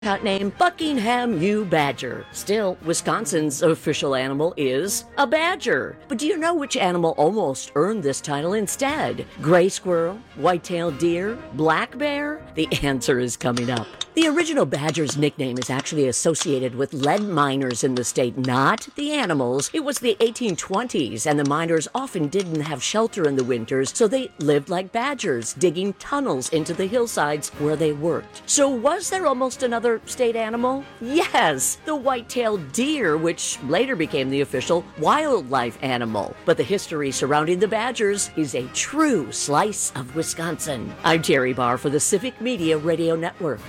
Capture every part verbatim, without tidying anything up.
mascot name Buckingham U. Badger. Still, Wisconsin's official animal is a badger. But do you know which animal almost earned this title instead? Gray squirrel, white-tailed deer, black bear? The answer is coming up. The original badger's nickname is actually associated with lead miners in the state, not the animals. It was the eighteen twenties, and the miners often didn't have shelter in the winters, so they lived like badgers, digging tunnels into the hillsides where they worked. So was there almost another state animal? Yes, the white-tailed deer, which later became the official wildlife animal. But the history surrounding the badgers is a true slice of Wisconsin. I'm Terry Barr for the Civic Media Radio Network.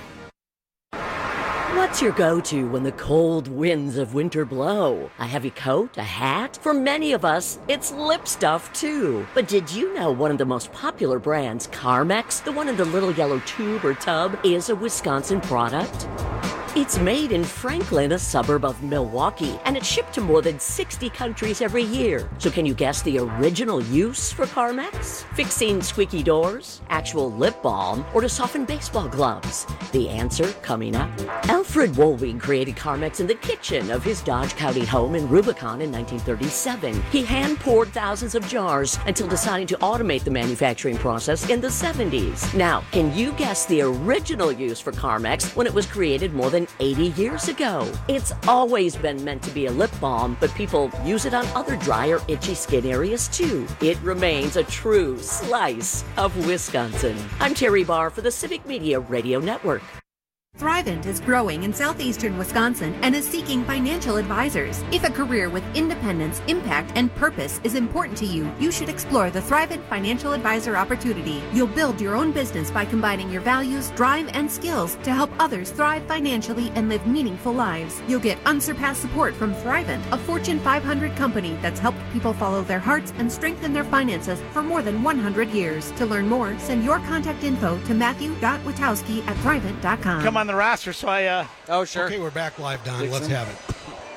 What's your go-to when the cold winds of winter blow? A heavy coat? A hat? For many of us, it's lip stuff too. But did you know one of the most popular brands, Carmex, the one in the little yellow tube or tub, is a Wisconsin product? It's made in Franklin, a suburb of Milwaukee, and it's shipped to more than sixty countries every year. So can you guess the original use for Carmex? Fixing squeaky doors, actual lip balm, or to soften baseball gloves? The answer coming up. Alfred Wohlwing created Carmex in the kitchen of his Dodge County home in Rubicon in nineteen thirty-seven. He hand-poured thousands of jars until deciding to automate the manufacturing process in the seventies. Now, can you guess the original use for Carmex when it was created more than eighty years ago? It's always been meant to be a lip balm, but people use it on other dry or itchy skin areas too. It remains a true slice of Wisconsin. I'm Terry Barr for the Civic Media Radio Network. Thrivent is growing in southeastern Wisconsin and is seeking financial advisors. If a career with independence, impact, and purpose is important to you, you should explore the Thrivent Financial Advisor opportunity. You'll build your own business by combining your values, drive, and skills to help others thrive financially and live meaningful lives. You'll get unsurpassed support from Thrivent, a Fortune five hundred company that's helped people follow their hearts and strengthen their finances for more than one hundred years. To learn more, send your contact info to matthew dot witowski at thrivent dot com. Come on the roster, so I, uh... Oh, sure. Okay, we're back live, Don. Let's have it.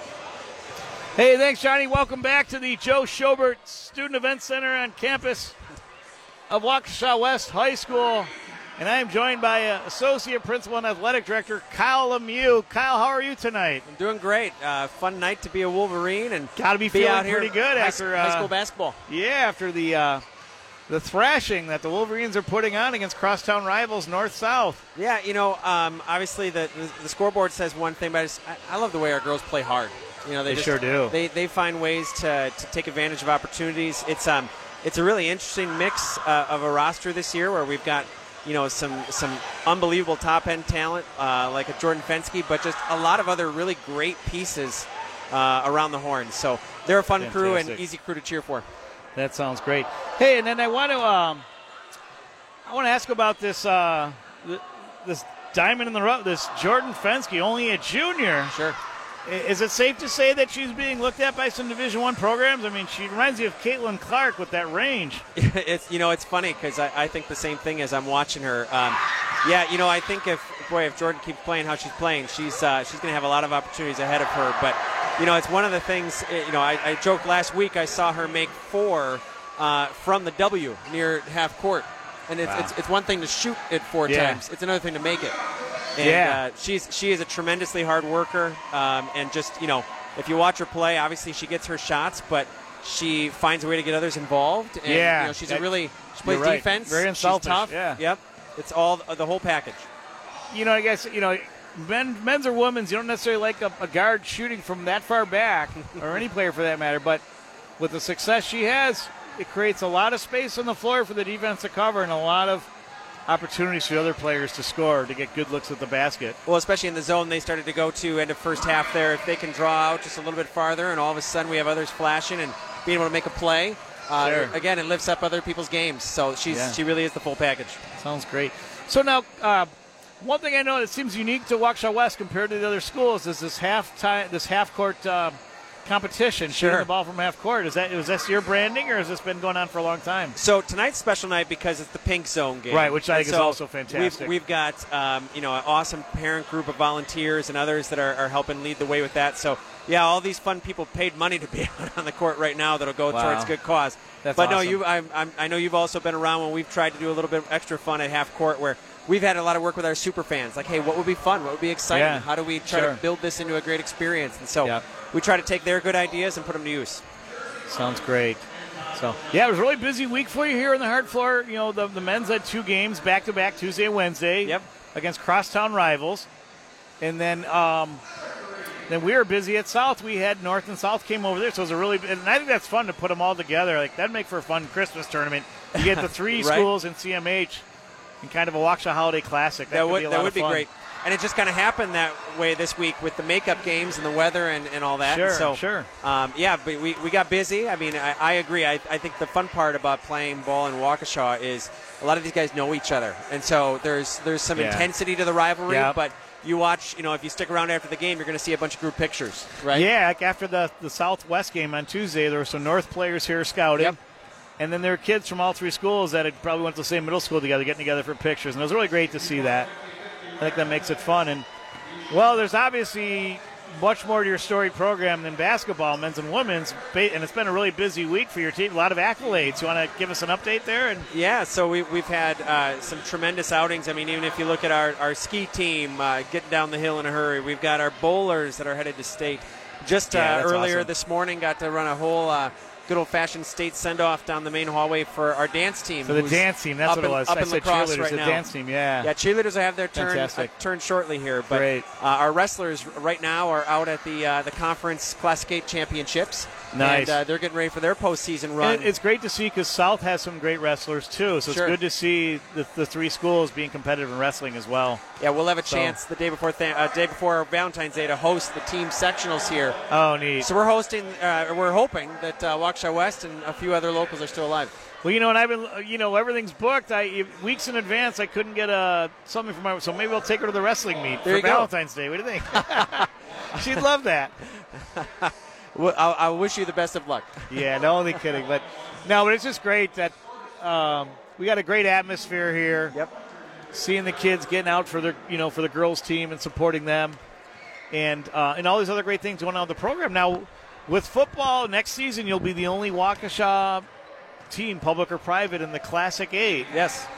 Hey, thanks, Johnny. Welcome back to the Joe Schobert Student Event Center on campus of Waukesha West High School. And I am joined by uh, Associate Principal and Athletic Director Kyle Lemieux. Kyle, how are you tonight? I'm doing great. Uh, fun night to be a Wolverine and gotta be, be feeling out here pretty good high, after uh, high school basketball. Yeah, after the uh, the thrashing that the Wolverines are putting on against crosstown rivals North-South. Yeah, you know, um, obviously the, the the scoreboard says one thing, but I, just, I, I love the way our girls play hard. You know, they, they just, sure do. They they find ways to, to take advantage of opportunities. It's um it's a really interesting mix uh, of a roster this year where we've got, you know, some some unbelievable top end talent uh, like a Jordan Fensky, but just a lot of other really great pieces uh, around the horn. So they're a fun Fantastic. crew and easy crew to cheer for. That sounds great. Hey, and then I want to um, I want to ask about this uh, th- this diamond in the rough, this Jordan Fensky, only a junior. Sure. Is it safe to say that she's being looked at by some Division One programs? I mean, she reminds you of Caitlin Clark with that range. It's you know it's funny because I, I think the same thing as I'm watching her. Um, yeah, you know I think if boy if Jordan keeps playing how she's playing, she's uh, she's going to have a lot of opportunities ahead of her. But you know it's one of the things. You know I, I joked last week I saw her make four uh, from the W near half court, and it's, wow. it's it's one thing to shoot it four yeah. times. It's another thing to make it. And yeah. uh, she's she is a tremendously hard worker, um, and just you know, if you watch her play, obviously she gets her shots, but she finds a way to get others involved. And, yeah, you know, she's that, a really she plays right. defense. Very unselfish. She's tough. Yeah. Yep. It's all the whole package. You know, I guess you know, men, men's or women's, you don't necessarily like a, a guard shooting from that far back, or any player for that matter. But with the success she has, it creates a lot of space on the floor for the defense to cover, and a lot of opportunities for other players to score, to get good looks at the basket. Well, especially in the zone they started to go to end of first half there. If they can draw out just a little bit farther and all of a sudden we have others flashing and being able to make a play, uh, sure. again, it lifts up other people's games. So she's yeah. she really is the full package. Sounds great. So now, uh, one thing I know that seems unique to Waukesha West compared to the other schools is this half time, this half court uh, competition, sure. shooting the ball from half court. Is that is this your branding, or has this been going on for a long time? So tonight's special night because it's the pink zone game, right? Which I think so is also fantastic. We've, we've got um, you know an awesome parent group of volunteers and others that are, are helping lead the way with that. So yeah, all these fun people paid money to be out on the court right now that'll go wow. towards good cause. That's but awesome. no, you I'm, I'm, I know you've also been around when we've tried to do a little bit of extra fun at half court where we've had a lot of work with our super fans. Like, hey, what would be fun? What would be exciting? Yeah, How do we try sure. to build this into a great experience? And so Yep. we try to take their good ideas and put them to use. Sounds great. So, yeah, it was a really busy week for you here in the Hart Floor. You know, the, the men's had two games back-to-back, Tuesday and Wednesday, Yep. against crosstown rivals. And then um, then we were busy at South. We had North and South came over there, so it was a really – and I think that's fun to put them all together. Like, that'd make for a fun Christmas tournament. You get the three Right. schools in C M H in kind of a Waukesha Holiday Classic. That, That could would be a that lot would of be fun. great. And it just kind of happened that way this week with the makeup games and the weather and, and all that. Sure, and so, sure. Um, yeah, but we, we got busy. I mean, I, I agree. I, I think the fun part about playing ball in Waukesha is a lot of these guys know each other. And so there's there's some Yeah. intensity to the rivalry. Yep. But you watch, you know, if you stick around after the game, you're going to see a bunch of group pictures, right? Yeah, like after the, the Southwest game on Tuesday, there were some North players here scouting. Yep. And then there were kids from all three schools that had probably went to the same middle school together, getting together for pictures. And it was really great to see that. I think that makes it fun. And, well, there's obviously much more to your storied program than basketball, men's and women's. And it's been a really busy week for your team. A lot of accolades. You want to give us an update there? And Yeah, so we, we've had uh, some tremendous outings. I mean, even if you look at our, our ski team uh, getting down the hill in a hurry, we've got our bowlers that are headed to state. Just uh, Yeah, that's earlier awesome. this morning, got to run a whole uh, good old-fashioned state send-off down the main hallway for our dance team. So the who's dance team, that's up what it in- was. Up I in said lacrosse cheerleaders, right the now. dance team, yeah. Yeah, cheerleaders will have their turn, uh, Fantastic. turn shortly here. But Great. Uh, our wrestlers right now are out at the uh, the conference Classic eight championships. Nice. And uh, they're getting ready for their postseason run. And it's great to see because South has some great wrestlers, too. So Sure. it's good to see the, the three schools being competitive in wrestling as well. yeah, we'll have a So- chance the day before th- uh, day before Valentine's Day to host the team sectionals here. Oh, neat. So we're hosting, uh, we're hoping that uh, Waukesha West and a few other locals are still alive. Well, you know, and I've been, you know, everything's booked. I weeks in advance, I couldn't get uh, something for my. So maybe I'll take her to the wrestling meet There for you go. Valentine's Day. What do you think? She'd love that. Well, I, I wish you the best of luck. Yeah, no, only kidding. But no, but it's just great that um, we got a great atmosphere here. Yep. Seeing the kids getting out for their, you know, for the girls' team and supporting them, and uh, and all these other great things going on with the program. Now, with football next season, you'll be the only Waukesha team, public or private, in the Classic Eight. Yes.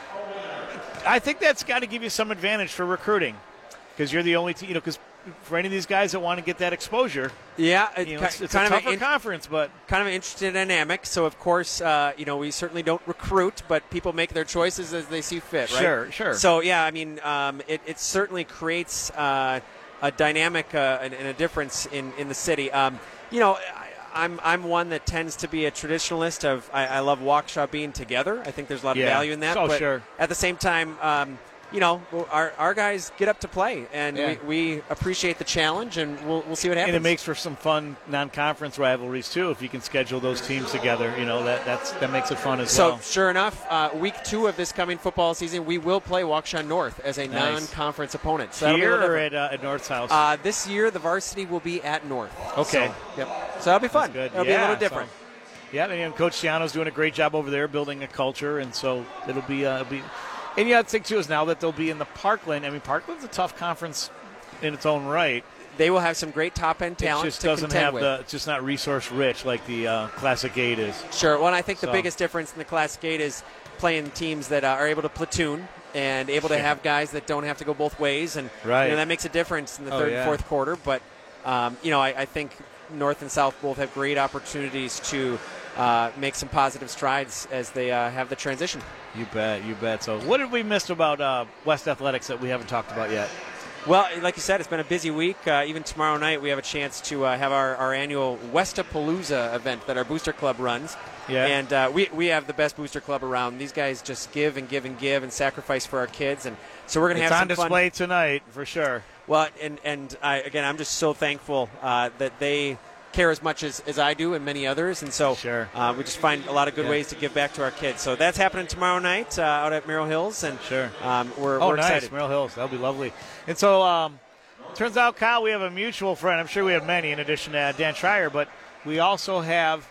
I think that's got to give you some advantage for recruiting because you're the only team, you know, because for any of these guys that want to get that exposure, Yeah, it, you know, ki- it's, it's kind a of tougher an in- conference, but kind of an interesting dynamic. So, of course, uh, you know, we certainly don't recruit, but people make their choices as they see fit, right? Sure, sure. So, yeah, I mean, um, it, it certainly creates uh, a dynamic uh, and, and a difference in, in the city. Um, you know, I, I'm I'm one that tends to be a traditionalist of I, I love Waukesha being together. I think there's a lot of Yeah. value in that. Oh, but sure. at the same time, um, you know, our our guys get up to play, and Yeah. we, we appreciate the challenge, and we'll we'll see what happens. and it makes for some fun non-conference rivalries too if you can schedule those teams together. You know that that's that makes it fun as So, well. sure enough, uh, week two of this coming football season, we will play Waukesha North as a Nice. non-conference opponent. So that'll be a Here little or different. at, uh, at North's house. Uh, this year, the varsity will be at North. Okay. So, yep. So that'll be fun. That's good. It'll be Yeah, a little different. so- yeah, and Coach Ciano's doing a great job over there building a culture, and so it'll be uh, it'll be. And the other thing too is now that they'll be in the Parkland. I mean, Parkland's a tough conference in its own right. They will have some great top-end talent It just to doesn't contend have with. the. It's just not resource rich like the uh, Classic Eight is. Sure. Well, and I think the So- biggest difference in the Classic eight is playing teams that uh, are able to platoon and able to Sure. have guys that don't have to go both ways, and Right. you know, that makes a difference in the Oh, third yeah. and fourth quarter. But um, you know, I, I think North and South both have great opportunities to uh, make some positive strides as they uh, have the transition. You bet, you bet. So, what did we miss about uh, West Athletics that we haven't talked about yet? Well, like you said, it's been a busy week. Uh, even tomorrow night, we have a chance to uh, have our, our annual Westapalooza event that our booster club runs. Yeah. And uh, we, we have the best booster club around. These guys just give and give and give and sacrifice for our kids. And so we're going to It's have on some fun. display tonight for sure. Well, and, and I, again, I'm just so thankful uh, that they care as much as, as I do and many others. And so Sure. uh, we just find a lot of good Yeah. ways to give back to our kids. So that's happening tomorrow night uh, out at Merrill Hills. And Sure. um, we're, Oh, we're nice, excited. Merrill Hills. That'll be lovely. And so, um, turns out, Kyle, we have a mutual friend. I'm sure we have many in addition to uh, Dan Schreier, but we also have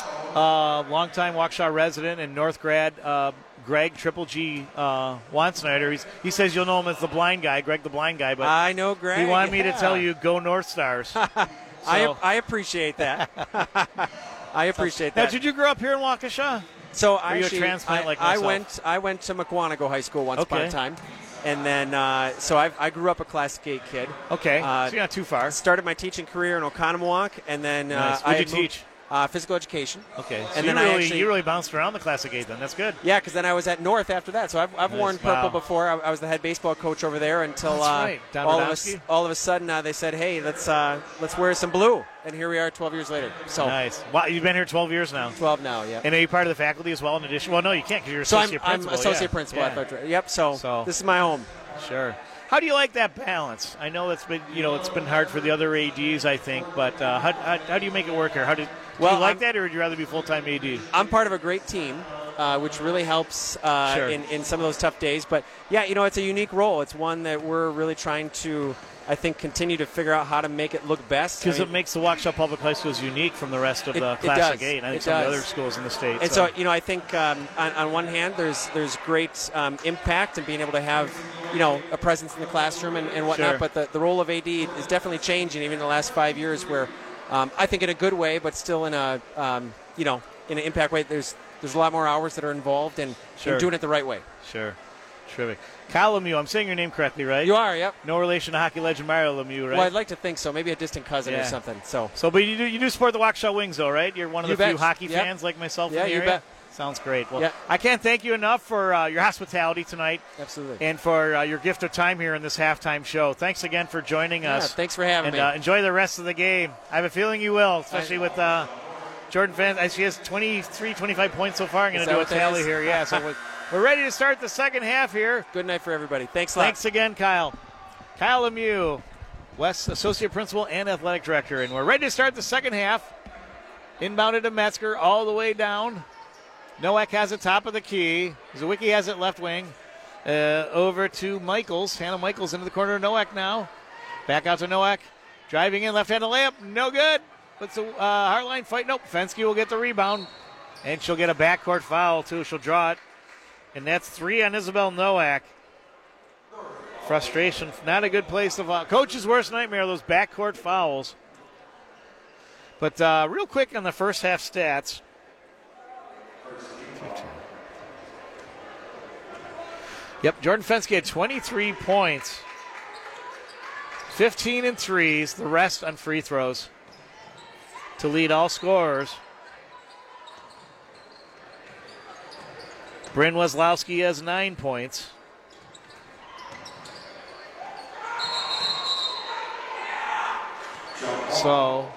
uh, longtime Waukesha resident and North grad uh, Greg Triple G uh, Wansnyder. He's, he says you'll know him as the blind guy, Greg the blind guy, but I know, Greg. he wanted me to yeah. tell you go North Stars. I, So- I appreciate that. I appreciate Now, that. did you grow up here in Waukesha? so are I you a actually, transplant I, like I myself? went I went to Makwonago High School once upon Okay. a time, And then, uh, so I've, I grew up a Classic eight kid. Okay, Uh, so you're not too far. Started my teaching career in Oconomowoc, and then uh, Nice. I What'd you moved- teach? Uh, physical education. Okay, so and you then really, I actually, you really bounced around the Classic eight then. That's good. yeah, because then I was at North after that. So I've, I've Nice. worn purple Wow. before. I, I was the head baseball coach over there until That's uh, right. Don all, of a, Radowski? s- all of a sudden uh, they said, "Hey, let's uh, let's wear some blue." And here we are, twelve years later. So Nice. Wow, you've been here twelve years now. twelve now, yeah. And are you part of the faculty as well in addition? Well, no, you can't because you're So I'm, associate I'm principal. associate yeah. principal. Yeah. Athletic director. Yep. So, So- this is my home. Sure. How do you like that balance? I know it's been, you know, it's been hard for the other A Ds, I think, but uh, how, how, how do you make it work here? How do, do Well, you like I'm- that, or would you rather be full-time A D? I'm part of a great team, uh, which really helps uh, Sure. in, in some of those tough days. But, yeah, you know, it's a unique role. It's one that we're really trying to, I think, continue to figure out how to make it look best. Because I it mean, makes the Waukesha Public High Schools unique from the rest of It- the it Classic does. eight, and I think It some of the does. other schools in the state. And so, you know, I think um, on, on one hand, there's there's great um, impact in being able to have, you know, a presence in the classroom and, and whatnot. Sure. But the, the role of A D is definitely changing, even in the last five years, where um, I think in a good way, but still in a, um, you know, in an impact way. There's there's a lot more hours that are involved and, Sure. and doing it the right way. Sure. Terrific. Kyle Lemieux, I'm saying your name correctly, right? You are, yep. No relation to hockey legend Mario Lemieux, right? Well, I'd like to think so. Maybe a distant cousin Yeah. or something. So So, but you do you do support the Waukesha Wings, though, right? You're one of You the few bet. hockey Yep. fans like myself Yeah, in the you area? bet. Sounds great. Well, Yep. I can't thank you enough for uh, your hospitality tonight absolutely. and for uh, your gift of time here in this halftime show. Thanks again for joining Yeah, us. thanks for having and me. uh, enjoy the rest of the game. I have a feeling you will, especially with uh, Jordan Fans. She has twenty-three, twenty-five points so far. I'm going Is to do that a what that tally is? here. Yeah, so we're, we're ready to start the second half here. Good night for everybody. Thanks a lot. Thanks again, Kyle. Kyle Lemieux, West Associate Principal and Athletic Director. And we're ready to start the second half. Inbounded to Metzger all the way down. Nowak has it top of the key. Zawicki has it left wing. Uh, over to Michaels. Hannah Michaels into the corner of Nowak now. Back out to Nowak. Driving in, left-handed layup. No good. Puts the uh, Heartline fight. Nope. Fensky will get the rebound. And she'll get a backcourt foul, too. She'll draw it. And that's three on Isabel Nowak. Frustration. Not a good place to foul. Coach's worst nightmare, those backcourt fouls. But uh, real quick on the first half stats. Yep, Jordan Fensky had twenty-three points. fifteen in threes, the rest on free throws to lead all scorers. Bryn Weslowski has nine points. So,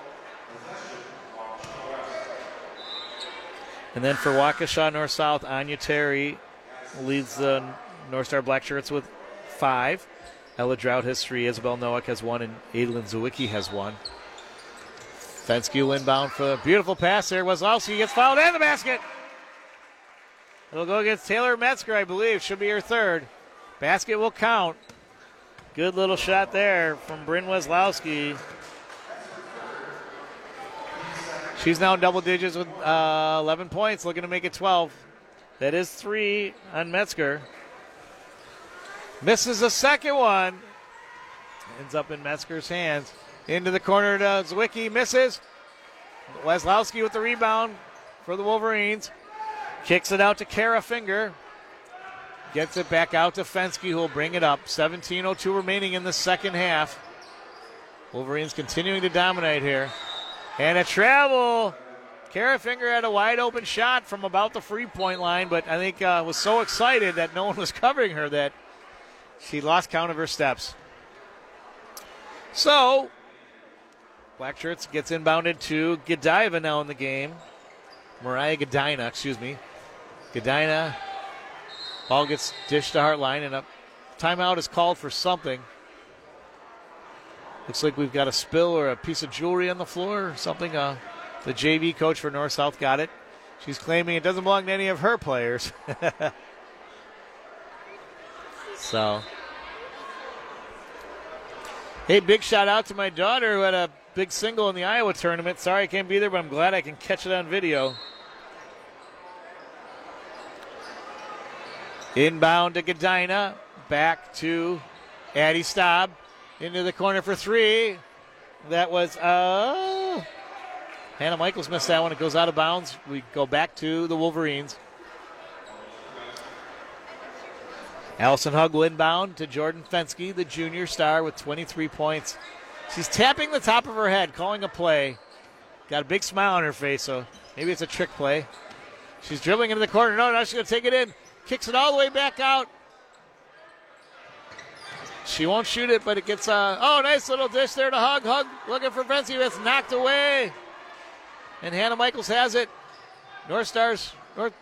and then for Waukesha North South, Anya Terry leads the North Star Black Shirts with five. Ella Drought has three. Isabel Nowak has one, and Adlin Zawicki has one. Fensky will inbound for a beautiful pass there. Weslowski gets fouled and the basket. It'll go against Taylor Metzger, I believe. Should be her third. Basket will count. Good little shot there from Bryn Weslowski. She's now in double digits with uh, eleven points, looking to make it twelve. That is three on Metzger. Misses the second one. Ends up in Metzger's hands. Into the corner to Zawicki. Misses. Weslowski with the rebound for the Wolverines. Kicks it out to Kara Finger. Gets it back out to Fensky, who will bring it up. seventeen oh two remaining in the second half. Wolverines continuing to dominate here. And a travel. Kara Finger had a wide open shot from about the free point line, but I think uh, was so excited that no one was covering her that she lost count of her steps. So, Black Shirts gets inbounded to Godiva now in the game. Mariah Godina, excuse me. Godina. Ball gets dished to Heartline, and a timeout is called for something. Looks like we've got a spill or a piece of jewelry on the floor or something. Uh, the J V coach for North South got it. She's claiming it doesn't belong to any of her players. So, hey, big shout out to my daughter who had a big single in the Iowa tournament. Sorry I can't be there, but I'm glad I can catch it on video. Inbound to Godina. Back to Addie Staub. Into the corner for three. That was, uh, Hannah Michaels missed that one. It goes out of bounds. We go back to the Wolverines. Allison Hug will inbound to Jordan Fenske, the junior star, with twenty-three points. She's tapping the top of her head, calling a play. Got a big smile on her face, so maybe it's a trick play. She's dribbling into the corner. No, no, she's going to take it in. Kicks it all the way back out. She won't shoot it, but it gets a, oh, nice little dish there to Hug. Hug looking for Fenske. That's knocked away. And Hannah Michaels has it. North Stars, North.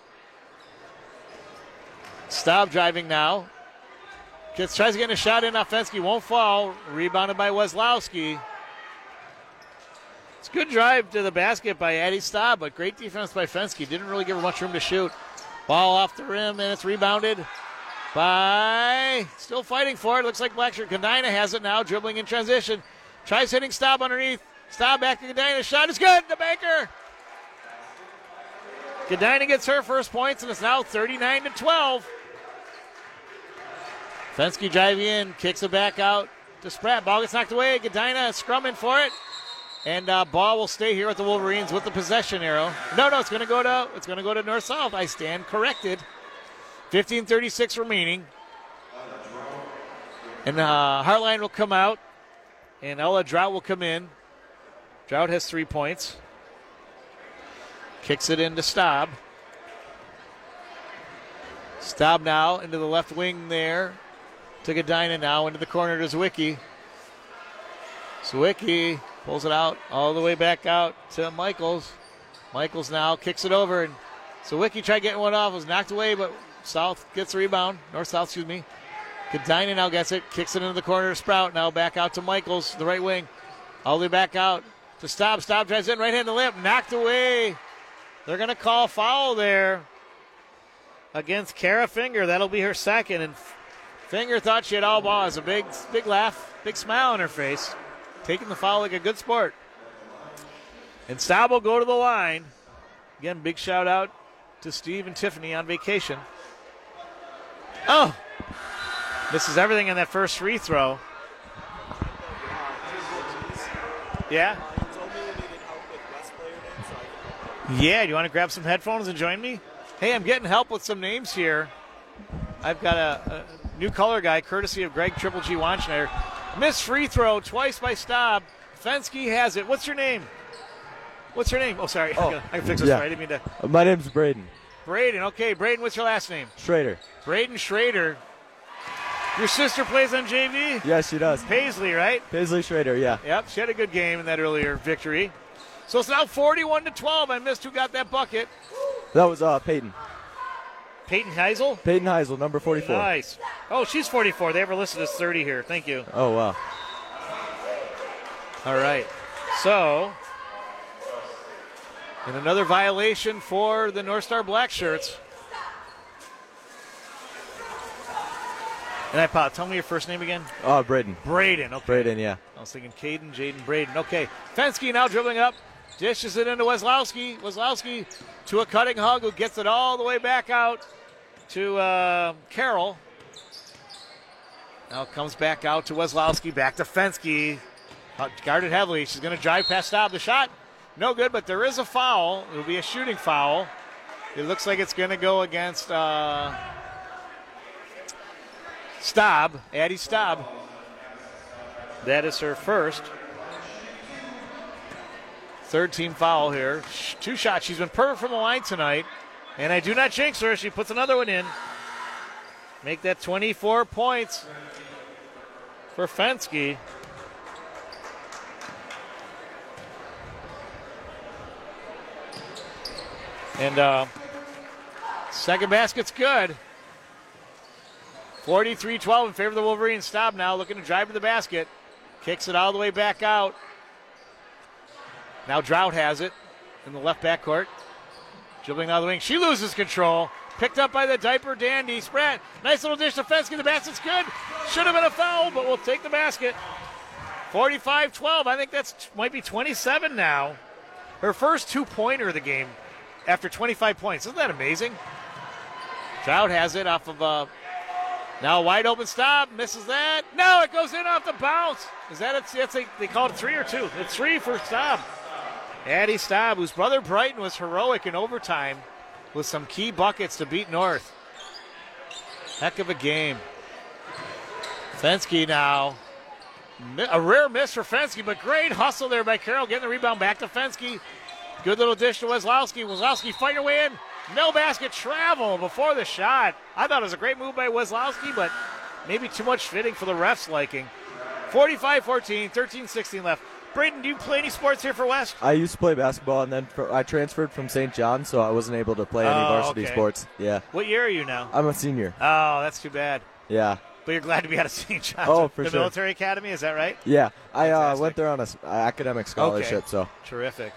Staub driving now. Gets, tries to get a shot in. Fenske won't fall. Rebounded by Weslowski. It's a good drive to the basket by Addie Staub, but great defense by Fenske. Didn't really give her much room to shoot. Ball off the rim, and it's rebounded by, still fighting for it. Looks like Blackshirt. Godina has it now, dribbling in transition. Tries hitting Staub underneath. Staub back to Godina. Shot is good. The banker. Godina gets her first points, and it's now thirty-nine to twelve. Fenske driving in, kicks it back out to Spratt. Ball gets knocked away. Godina scrumming for it. And uh, ball will stay here with the Wolverines with the possession arrow. No, no, it's going to go to it's going to go to north south. I stand corrected. fifteen thirty-six remaining, and uh, Hartline will come out, and Ella Drought will come in. Drought has three points. Kicks it into Staub. Staub now into the left wing there to Godina now into the corner to Zwicky. Zwicky pulls it out all the way back out to Michaels. Michaels now kicks it over, and Zwicky tried getting one off. It was knocked away, but South gets the rebound. North-South, excuse me. Godina now gets it, kicks it into the corner to Sprout. Now back out to Michaels, the right wing. All the way back out to Staub. Staub tries in, right hand to lip, knocked away. They're going to call foul there against Kara Finger. That'll be her second. And Finger thought she had all ball. It was a big, big laugh, big smile on her face. Taking the foul like a good sport. And Staub will go to the line. Again, big shout out to Steve and Tiffany on vacation. Oh! Misses everything in that first free throw. Yeah? Yeah, do you want to grab some headphones and join me? Hey, I'm getting help with some names here. I've got a, a new color guy, courtesy of Greg Triple G Wanschneider. Missed free throw twice by Staub. Fenske has it. What's your name? What's your name? Oh, sorry. Oh, I, can, I can fix this. yeah. Right. I didn't mean to. My name's Braden. Braden. Okay, Braden, what's your last name? Schrader. Braden Schrader. Your sister plays on J V? Yes, she does. Paisley, right? Paisley Schrader, yeah. Yep, she had a good game in that earlier victory. So it's now forty-one to twelve. I missed who got that bucket. That was uh, Peyton. Peyton Heisel? Peyton Heisel, number forty-four. Nice. Oh, she's forty-four. They have her listed as thirty here. Thank you. Oh, wow. All right. So, and another violation for the North Star Black Shirts. And I pop. Tell me your first name again. Oh, Braden. Braden. Okay. Braden, yeah. I was thinking Caden, Jaden, Braden. Okay. Fenske now dribbling up. Dishes it into Weslowski. Weslowski to a cutting Hug who gets it all the way back out to uh, Carroll. Now comes back out to Weslowski. Back to Fenske. Uh, guarded heavily. She's going to drive past Staub. The shot, no good, but there is a foul. It will be a shooting foul. It looks like it's going to go against uh, Staub, Addie Staub. That is her first. Third team foul here. Two shots. She's been perfect from the line tonight. And I do not jinx her. She puts another one in. Make that twenty-four points for Fenske. And uh, second basket's good. forty-three twelve in favor of the Wolverines. Staub now looking to drive to the basket. Kicks it all the way back out. Now Drought has it in the left backcourt. Dribbling out of the wing. She loses control. Picked up by the diaper dandy. Spratt. Nice little dish to Fenske. The basket's good. Should have been a foul, but we'll take the basket. forty-five twelve. I think that's might be twenty-seven now. Her first two-pointer of the game after twenty-five points. Isn't that amazing? Drought has it off of uh, now a wide open stop. Misses that. No, it goes in off the bounce. Is that it? That's a, they called it three or two? It's three for Staub. Addie Staub, whose brother Brighton was heroic in overtime with some key buckets to beat North. Heck of a game. Fenske now. A rare miss for Fenske, but great hustle there by Carroll. Getting the rebound back to Fenske. Good little dish to Weslowski. Weslowski fighting her way in. No basket travel before the shot. I thought it was a great move by Weslowski, but maybe too much fitting for the ref's liking. forty-five fourteen, thirteen sixteen left. Braden, do you play any sports here for West? I used to play basketball, and then for, I transferred from Saint John, so I wasn't able to play any Oh, varsity okay. sports. Yeah. What year are you now? I'm a senior. Oh, that's too bad. Yeah. But you're glad to be out of Saint John's. Oh, for the sure. military academy, is that right? Yeah. I uh, Fantastic. went there on an academic scholarship, Okay. so. Terrific.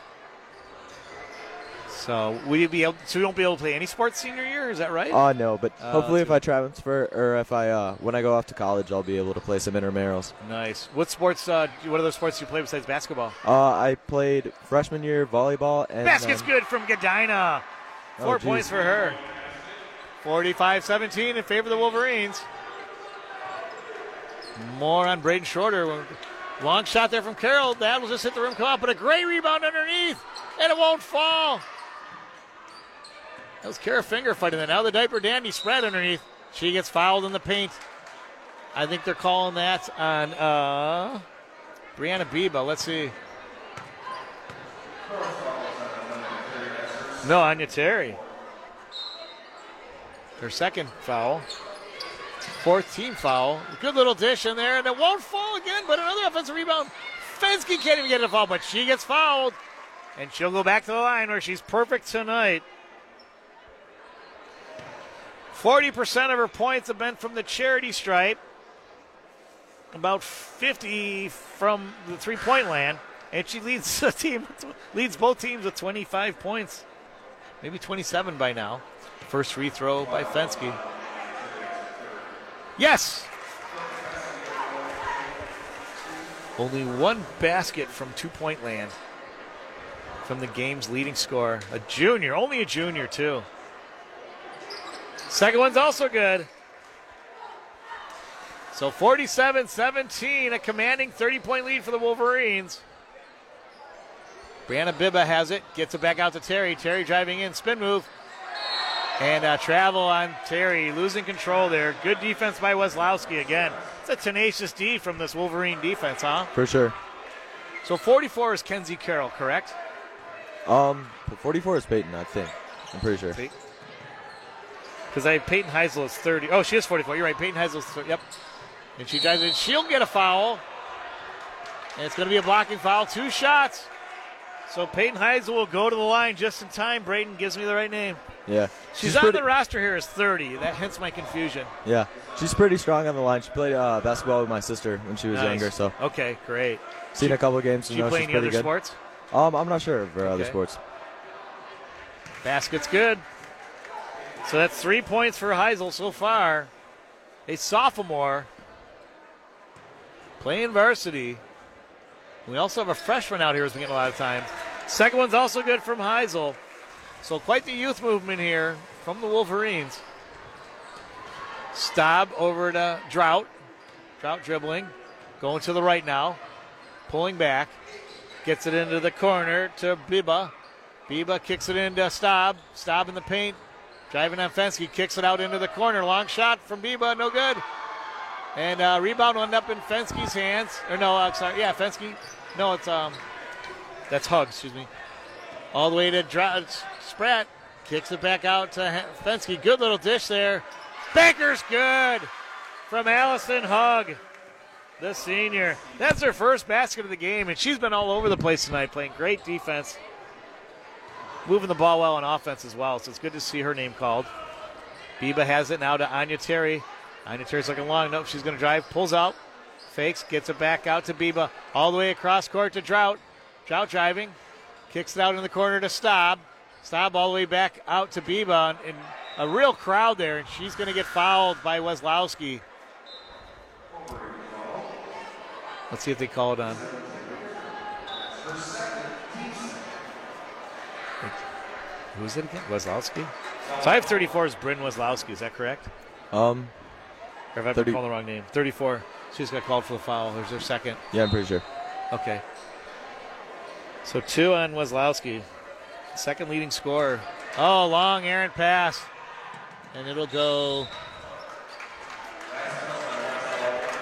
So, will you be able? So, you won't be able to play any sports senior year? Is that right? Uh, no, but Oh, hopefully that's if I transfer or if I, uh, when I go off to college, I'll be able to play some intramurals. Nice. What sports? Uh, what other sports do you play besides basketball? Uh, I played freshman year volleyball. and Basket's um, good from Godina. Four Oh, geez. points for her. forty-five seventeen in favor of the Wolverines. More on Braden Schroeder. Long shot there from Carroll. That will just hit the rim, come out, but a great rebound underneath, and it won't fall. That was Kara Finger fighting that. Now the Diaper Dandy spread underneath. She gets fouled in the paint. I think they're calling that on uh, Brianna Biba. Let's see. No, Anya Terry. Her second foul. Fourth team foul. Good little dish in there, and it won't fall again, but another offensive rebound. Fenske can't even get a foul, but she gets fouled. And she'll go back to the line where she's perfect tonight. forty percent of her points have been from the charity stripe. About fifty from the three-point land. And she leads the team, leads both teams with twenty-five points. Maybe twenty-seven by now. First free throw by Fenske. Yes! Only one basket from two-point land from the game's leading scorer. A junior, only a junior, too. Second one's also good. So forty-seven seventeen, a commanding thirty-point lead for the Wolverines. Brianna Biba has it, gets it back out to Terry. Terry driving in, spin move. And uh, travel on Terry, losing control there. Good defense by Weslowski again. It's a tenacious D from this Wolverine defense, huh? For sure. So forty-four is Kenzie Carroll, correct? Um, forty-four is Peyton, I think. I'm pretty sure. Because I have Peyton Heisel is thirty. Oh, she is forty-four. You're right. Peyton Heisel is thirty. Yep. And she drives in. She'll get a foul. And it's going to be a blocking foul. Two shots. So Peyton Heisel will go to the line just in time. Braden gives me the right name. Yeah. She's, on pretty, the roster here as thirty. That hence my confusion. Yeah. She's pretty strong on the line. She played uh, basketball with my sister when she was Nice. younger, so. Okay, great. Seen She- a couple of games Do and you know play she's any pretty other good. sports? Um, I'm not sure for other Okay. sports. Basket's good. So that's three points for Heisel so far. A sophomore playing varsity. We also have a freshman out here who's been getting a lot of time. Second one's also good from Heisel. So quite the youth movement here from the Wolverines. Staub over to Drought. Drought dribbling. Going to the right now. Pulling back. Gets it into the corner to Biba. Biba kicks it into Staub. Staub in the paint. Driving on Fenske. Kicks it out into the corner. Long shot from Biba. No good. And uh, rebound will end up in Fenske's hands. Or no, uh, sorry. Yeah, Fenske. No, it's, um, that's Hug, excuse me. All the way to Drought. Spratt kicks it back out to Fenske. Good little dish there. Banker's good from Allison Hug, the senior. That's her first basket of the game, and she's been all over the place tonight, playing great defense, moving the ball well on offense as well, so it's good to see her name called. Biba has it now to Anya Terry. Anya Terry's looking long. Nope, she's going to drive, pulls out, fakes, gets it back out to Biba, all the way across court to Drought. Drought driving, kicks it out in the corner to Staub. Staub all the way back out to Biba, and, and a real crowd there, and she's going to get fouled by Weslowski. Let's see if they call it on. Who's it again? Weslowski? five thirty-four is Bryn Weslowski, is that correct? Um, Or have I thirty been calling the wrong name? thirty-four. She's got called for the foul. There's her second. yeah, I'm pretty sure. Okay. So two on Weslowski. Second leading scorer. Oh, long errant pass. And it'll go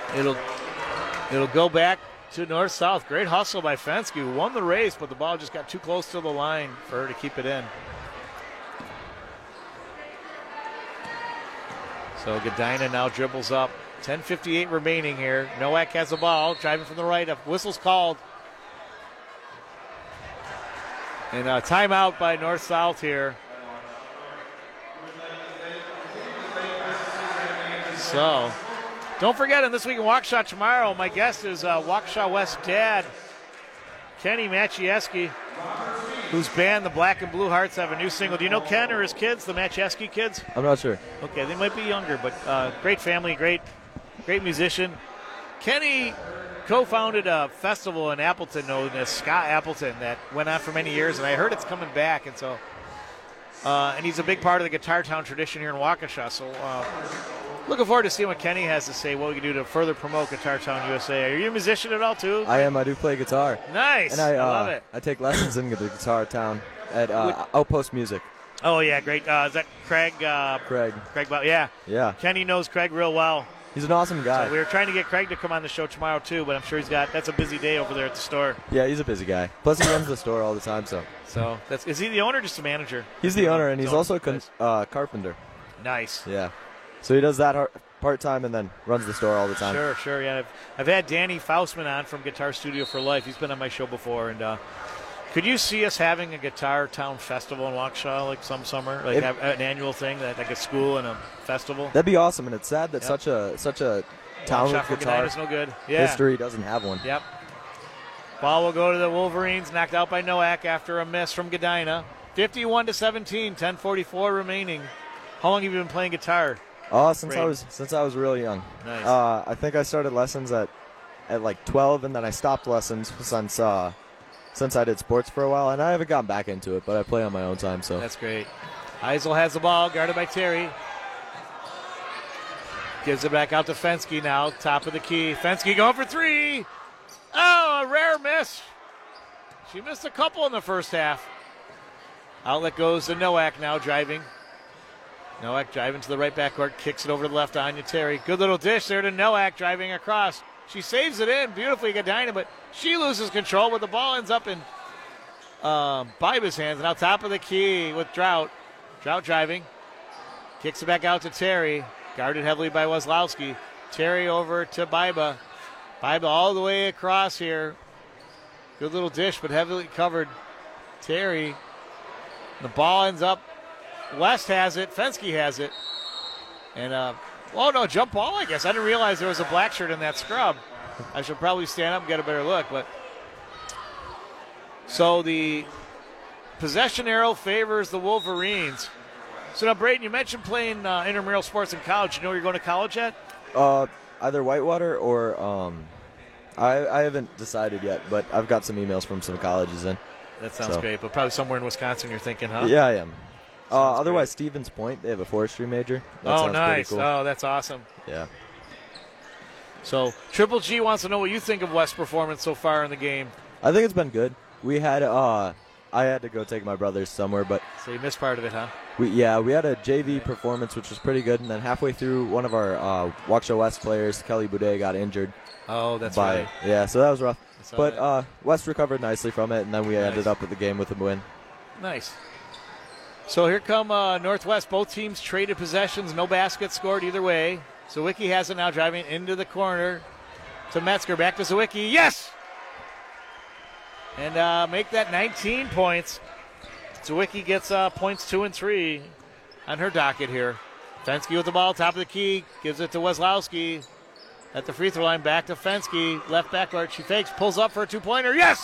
It'll it'll go back to north-south. Great hustle by Fenske, who won the race, but the ball just got too close to the line for her to keep it in. So Godina now dribbles up. ten fifty-eight remaining here. Nowak has the ball, driving from the right. A whistle's called. And a timeout by north-south here. So, don't forget, on This Week in Waukesha tomorrow, my guest is uh, Waukesha West dad, Kenny Machieski, whose band, the Black and Blue Hearts, have a new single. Do you know Ken or his kids, the Machieski kids? I'm not sure. Okay, they might be younger, but uh, great family, great, great musician. Kenny co-founded a festival in Appleton known as Ska Appleton that went on for many years, and I heard it's coming back, and so, uh, and he's a big part of the Guitar Town tradition here in Waukesha. So, uh, looking forward to seeing what Kenny has to say, what we can do to further promote Guitar Town U S A. Are you a musician at all, too? I am. I do play guitar. Nice. And I, uh, I love it. I take lessons in the Guitar Town at uh, Outpost Music. Oh, yeah, great. Uh, is that Craig? Uh, Craig. Craig, Bow- yeah. Yeah. Kenny knows Craig real well. He's an awesome guy. So we were trying to get Craig to come on the show tomorrow, too, but I'm sure he's got, that's a busy day over there at the store. Yeah, he's a busy guy. Plus, he runs the store all the time, so. So, that's, is he the owner or just a manager? He's the owner, and he's Owner. also a con- uh, carpenter. Nice. Yeah. So he does that har- part-time and then runs the store all the time. Sure, sure, yeah. I've, I've had Danny Faustman on from Guitar Studio for Life. He's been on my show before, and uh, could you see us having a Guitar Town festival in Waukesha, like some summer, like It- have an annual thing, that like a school and a festival? That'd be awesome, and it's sad that Yep. such a such a town Waukesha with for guitar Godina's no good. Yeah. history doesn't have one. Yep. Ball will go to the Wolverines, knocked out by Nowak after a miss from Godina. fifty-one to seventeen, ten forty-four remaining. How long have you been playing guitar? Oh, since I Great. was since I was really young. Nice. Uh, I think I started lessons at at like twelve, and then I stopped lessons since uh, since I did sports for a while, and I haven't gotten back into it, but I play on my own time. So That's great. Eisel has the ball, guarded by Terry. Gives it back out to Fenske now, top of the key. Fenske going for three. Oh, a rare miss. She missed a couple in the first half. Outlet goes to Nowak now, driving. Nowak driving to the right backcourt, kicks it over to the left, Anya Terry. Good little dish there to Nowak, driving across. She saves it in beautifully, Godina, but she loses control, but the ball ends up in um, Biba's hands. Now top of the key with Drought. Drought driving. Kicks it back out to Terry. Guarded heavily by Weslowski. Terry over to Biba. Biba all the way across here. Good little dish, but heavily covered. Terry. The ball ends up. West has it. Fenske has it. And, uh, oh, no, jump ball, I guess. I didn't realize there was a black shirt in that scrub. I should probably stand up and get a better look. But so the possession arrow favors the Wolverines. So now, Braden, you mentioned playing uh, intramural sports in college. You know where you're going to college at? uh, either Whitewater or um, I I haven't decided yet, but I've got some emails from some colleges in. That sounds So. great, but probably somewhere in Wisconsin you're thinking, huh? Yeah, I am. Uh, otherwise, Stevens Point, they have a forestry major. That Oh, sounds pretty nice. cool. Oh, that's awesome. Yeah. So Triple G wants to know what you think of West's performance so far in the game. I think it's been good. We had uh, I had to go take my brothers somewhere, but So you missed part of it, huh? we yeah we had a J V performance which was pretty good, and then halfway through, one of our uh, Waukesha West players, Kelly Boudet, got injured. Oh, that's by, right. Yeah, so that was rough. I saw But that. uh, West recovered nicely from it, and then we Nice. ended up with the game with a win. Nice. So here come uh, Northwest. Both teams traded possessions. No basket scored either way. Zawicki has it now, driving into the corner to Metzger. Back to Zawicki. Yes! And uh, make that nineteen points. Zawicki gets uh, points two and three on her docket here. Fenske with the ball, top of the key. Gives it to Weslowski at the free throw line. Back to Fenske. Left backcourt. She fakes. Pulls up for a two-pointer. Yes!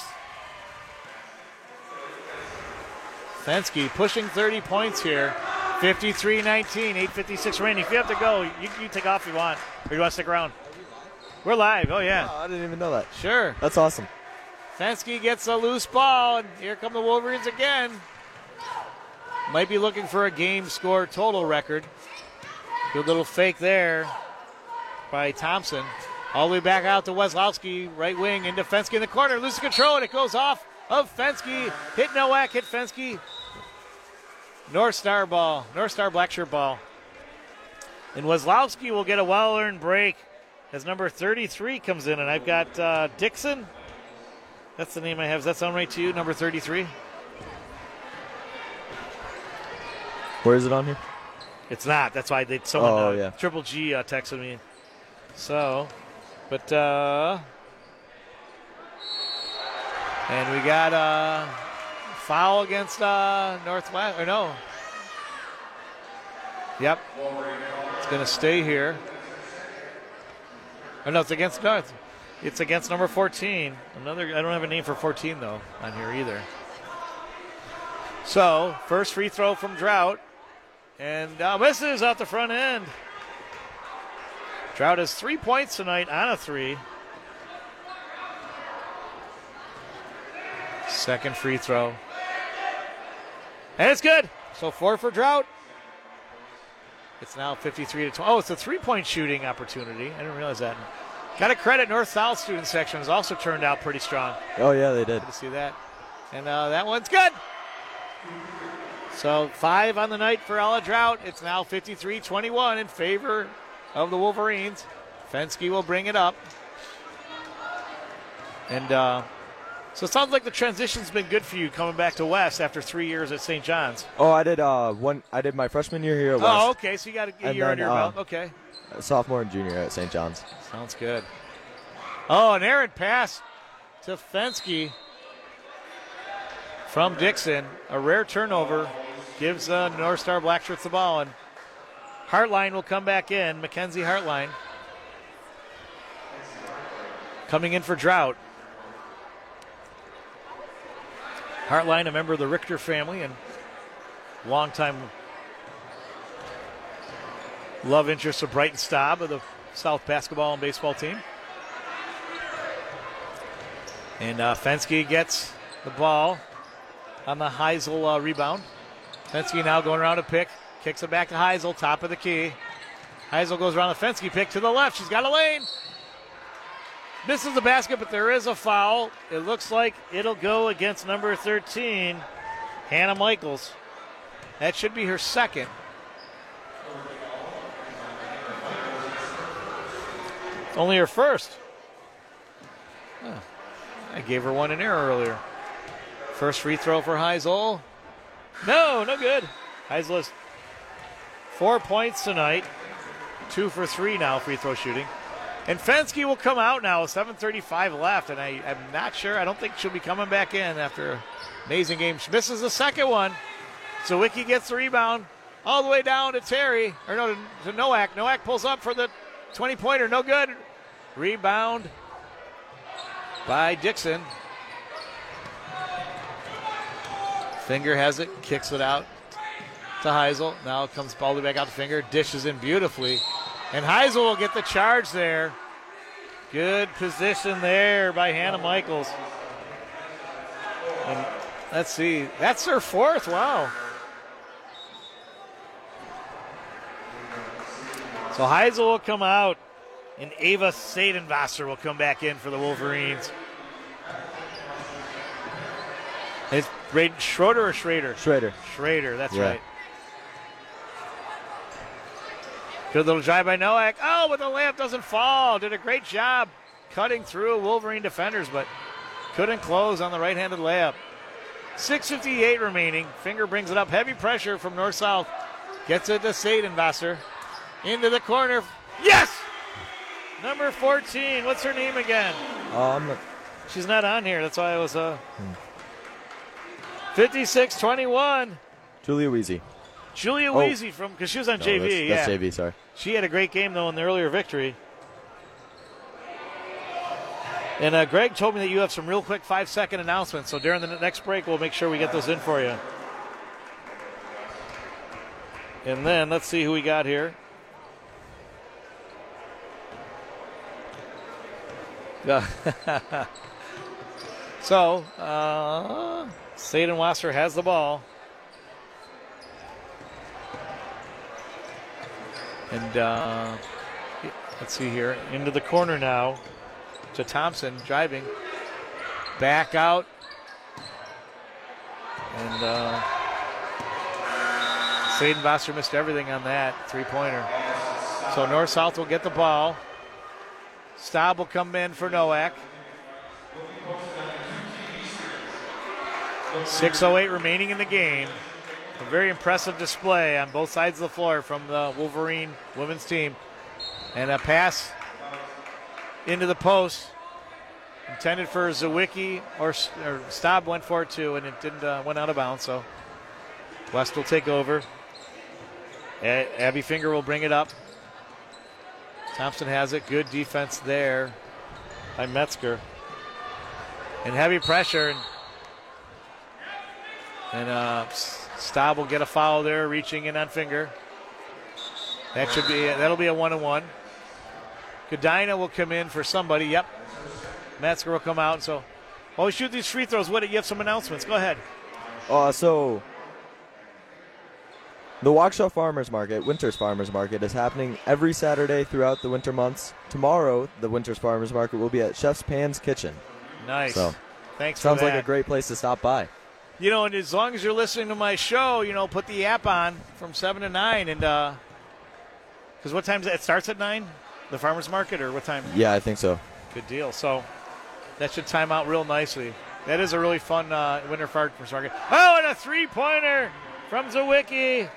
Fenske pushing thirty points here. fifty-three nineteen, eight fifty-six remaining. If you have to go, you can take off if you want. Or you want to stick around? We're live. Oh, yeah. Oh, I didn't even know that. Sure. That's awesome. Fenske gets a loose ball, and here come the Wolverines again. Might be looking for a game score total record. Good little fake there by Thompson. All the way back out to Weslowski, right wing, into Fenske in the corner. Loses control, and it goes off of Fenske. Hit Nowak, hit Fenske. North Star ball, North Star black shirt ball. And Weslowski will get a well-earned break as number thirty-three comes in, and I've got uh, Dixon. That's the name I have. Does that sound right to you, number thirty-three? Where is it on here? It's not. That's why they someone Oh, uh, yeah. Triple G uh, texted me. So, but uh, and we got a uh, foul against uh, Northwest. Or no. Yep. It's going to stay here. Oh no, it's against North. It's against number fourteen. Another. I don't have a name for fourteen though on here either. So first free throw from Drought, and uh, misses out the front end. Drought has three points tonight on a three. Second free throw, and it's good. So four for Drought. It's now fifty-three to twenty. Oh, it's a three-point shooting opportunity. I didn't realize that. Got to credit North-South student section has also turned out pretty strong. Oh, yeah, they did. Good to see that. And uh, that one's good. So five on the night for Ella Drought. It's now fifty-three twenty-one in favor of the Wolverines. Fensky will bring it up. And uh, so it sounds like the transition's been good for you coming back to West after three years at Saint John's. Oh, I did uh, one. I did my freshman year here at West. Oh, okay. So you got a And year then, under your uh, belt. Okay. Sophomore and junior at Saint John's. Sounds good. Oh, an errant pass to Fensky from Dixon. A rare turnover gives uh, North Star Blackshirts the ball, and Hartline will come back in. Mackenzie Hartline coming in for Drought. Hartline, a member of the Richter family and longtime love interest of Brighton Staub of the South basketball and baseball team. And uh, Fensky gets the ball on the Heisel uh, rebound. Fensky now going around a pick. Kicks it back to Heisel, top of the key. Heisel goes around the Fensky pick to the left. She's got a lane. Misses the basket, but there is a foul. It looks like it'll go against number thirteen, Hannah Michaels. That should be her second. Only her first. Oh, I gave her one in error earlier. First free throw for Heisel. No, no good. Heisel has four points tonight. Two for three now, free throw shooting. And Fensky will come out now with seven thirty-five left, and I, I'm not sure. I don't think she'll be coming back in after an amazing game. She misses the second one. So Wiki gets the rebound all the way down to Terry, or no, to, to Nowak. Nowak pulls up for the twenty-pointer. No good. Rebound by Dixon. Finger has it, kicks it out to Heisel. Now it comes all the way back out to Finger, dishes in beautifully. And Heisel will get the charge there. Good position there by Hannah Michaels. And let's see, that's her fourth, wow. So Heisel will come out, and Ava Seidenwasser will come back in for the Wolverines. It's Braden Schroeder or Schrader? Schrader. Schrader, that's Yeah. right. Good little drive by Nowak. Oh, but the layup doesn't fall. Did a great job cutting through Wolverine defenders, but couldn't close on the right-handed layup. six fifty-eight remaining. Finger brings it up. Heavy pressure from north-south. Gets it to Seidenwasser. Into the corner. Yes! Number fourteen. What's her name again? Um, She's not on here. That's why I was uh, fifty-six twenty-one. Julia Weezy. Julia Oh. Weezy from, because she was on No, J V. that's, yeah. that's J V, sorry. She had a great game, though, in the earlier victory. And uh, Greg told me that you have some real quick five-second announcements, so during the next break, we'll make sure we get those in for you. And then, let's see who we got here. so, uh, Seidenwasser has the ball. And uh, let's see here. Into the corner now to Thompson driving. Back out. And uh, Seidenwasser missed everything on that three-pointer. So North-South will get the ball. Staub will come in for Nowak. six oh eight remaining in the game. A very impressive display on both sides of the floor from the Wolverine women's team. And a pass into the post intended for Zawicki, or, or Staub went for it too, and it didn't uh, went out of bounds. So West will take over. A- Abby Finger will bring it up. Thompson has it. Good defense there by Metzger. And heavy pressure. And, and uh, Staub will get a foul there, reaching in on Finger. That should be that'll be a one and one. Godina will come in for somebody. Yep. Metzger will come out. So while we shoot these free throws, what you have some announcements? Go ahead. Uh, so the Waukesha Farmers Market, Winters Farmers Market, is happening every Saturday throughout the winter months. Tomorrow, the Winters Farmers Market will be at Chef's Pan's Kitchen. Nice. So thanks. Sounds for that. like a great place to stop by. You know, and as long as you're listening to my show, you know, put the app on from seven to nine, and uh, because what time is it? It starts at nine, the farmers market, or what time? Yeah, I think so. Good deal. So that should time out real nicely. That is a really fun uh, winter farmers market. Oh, and a three-pointer from Zawicki.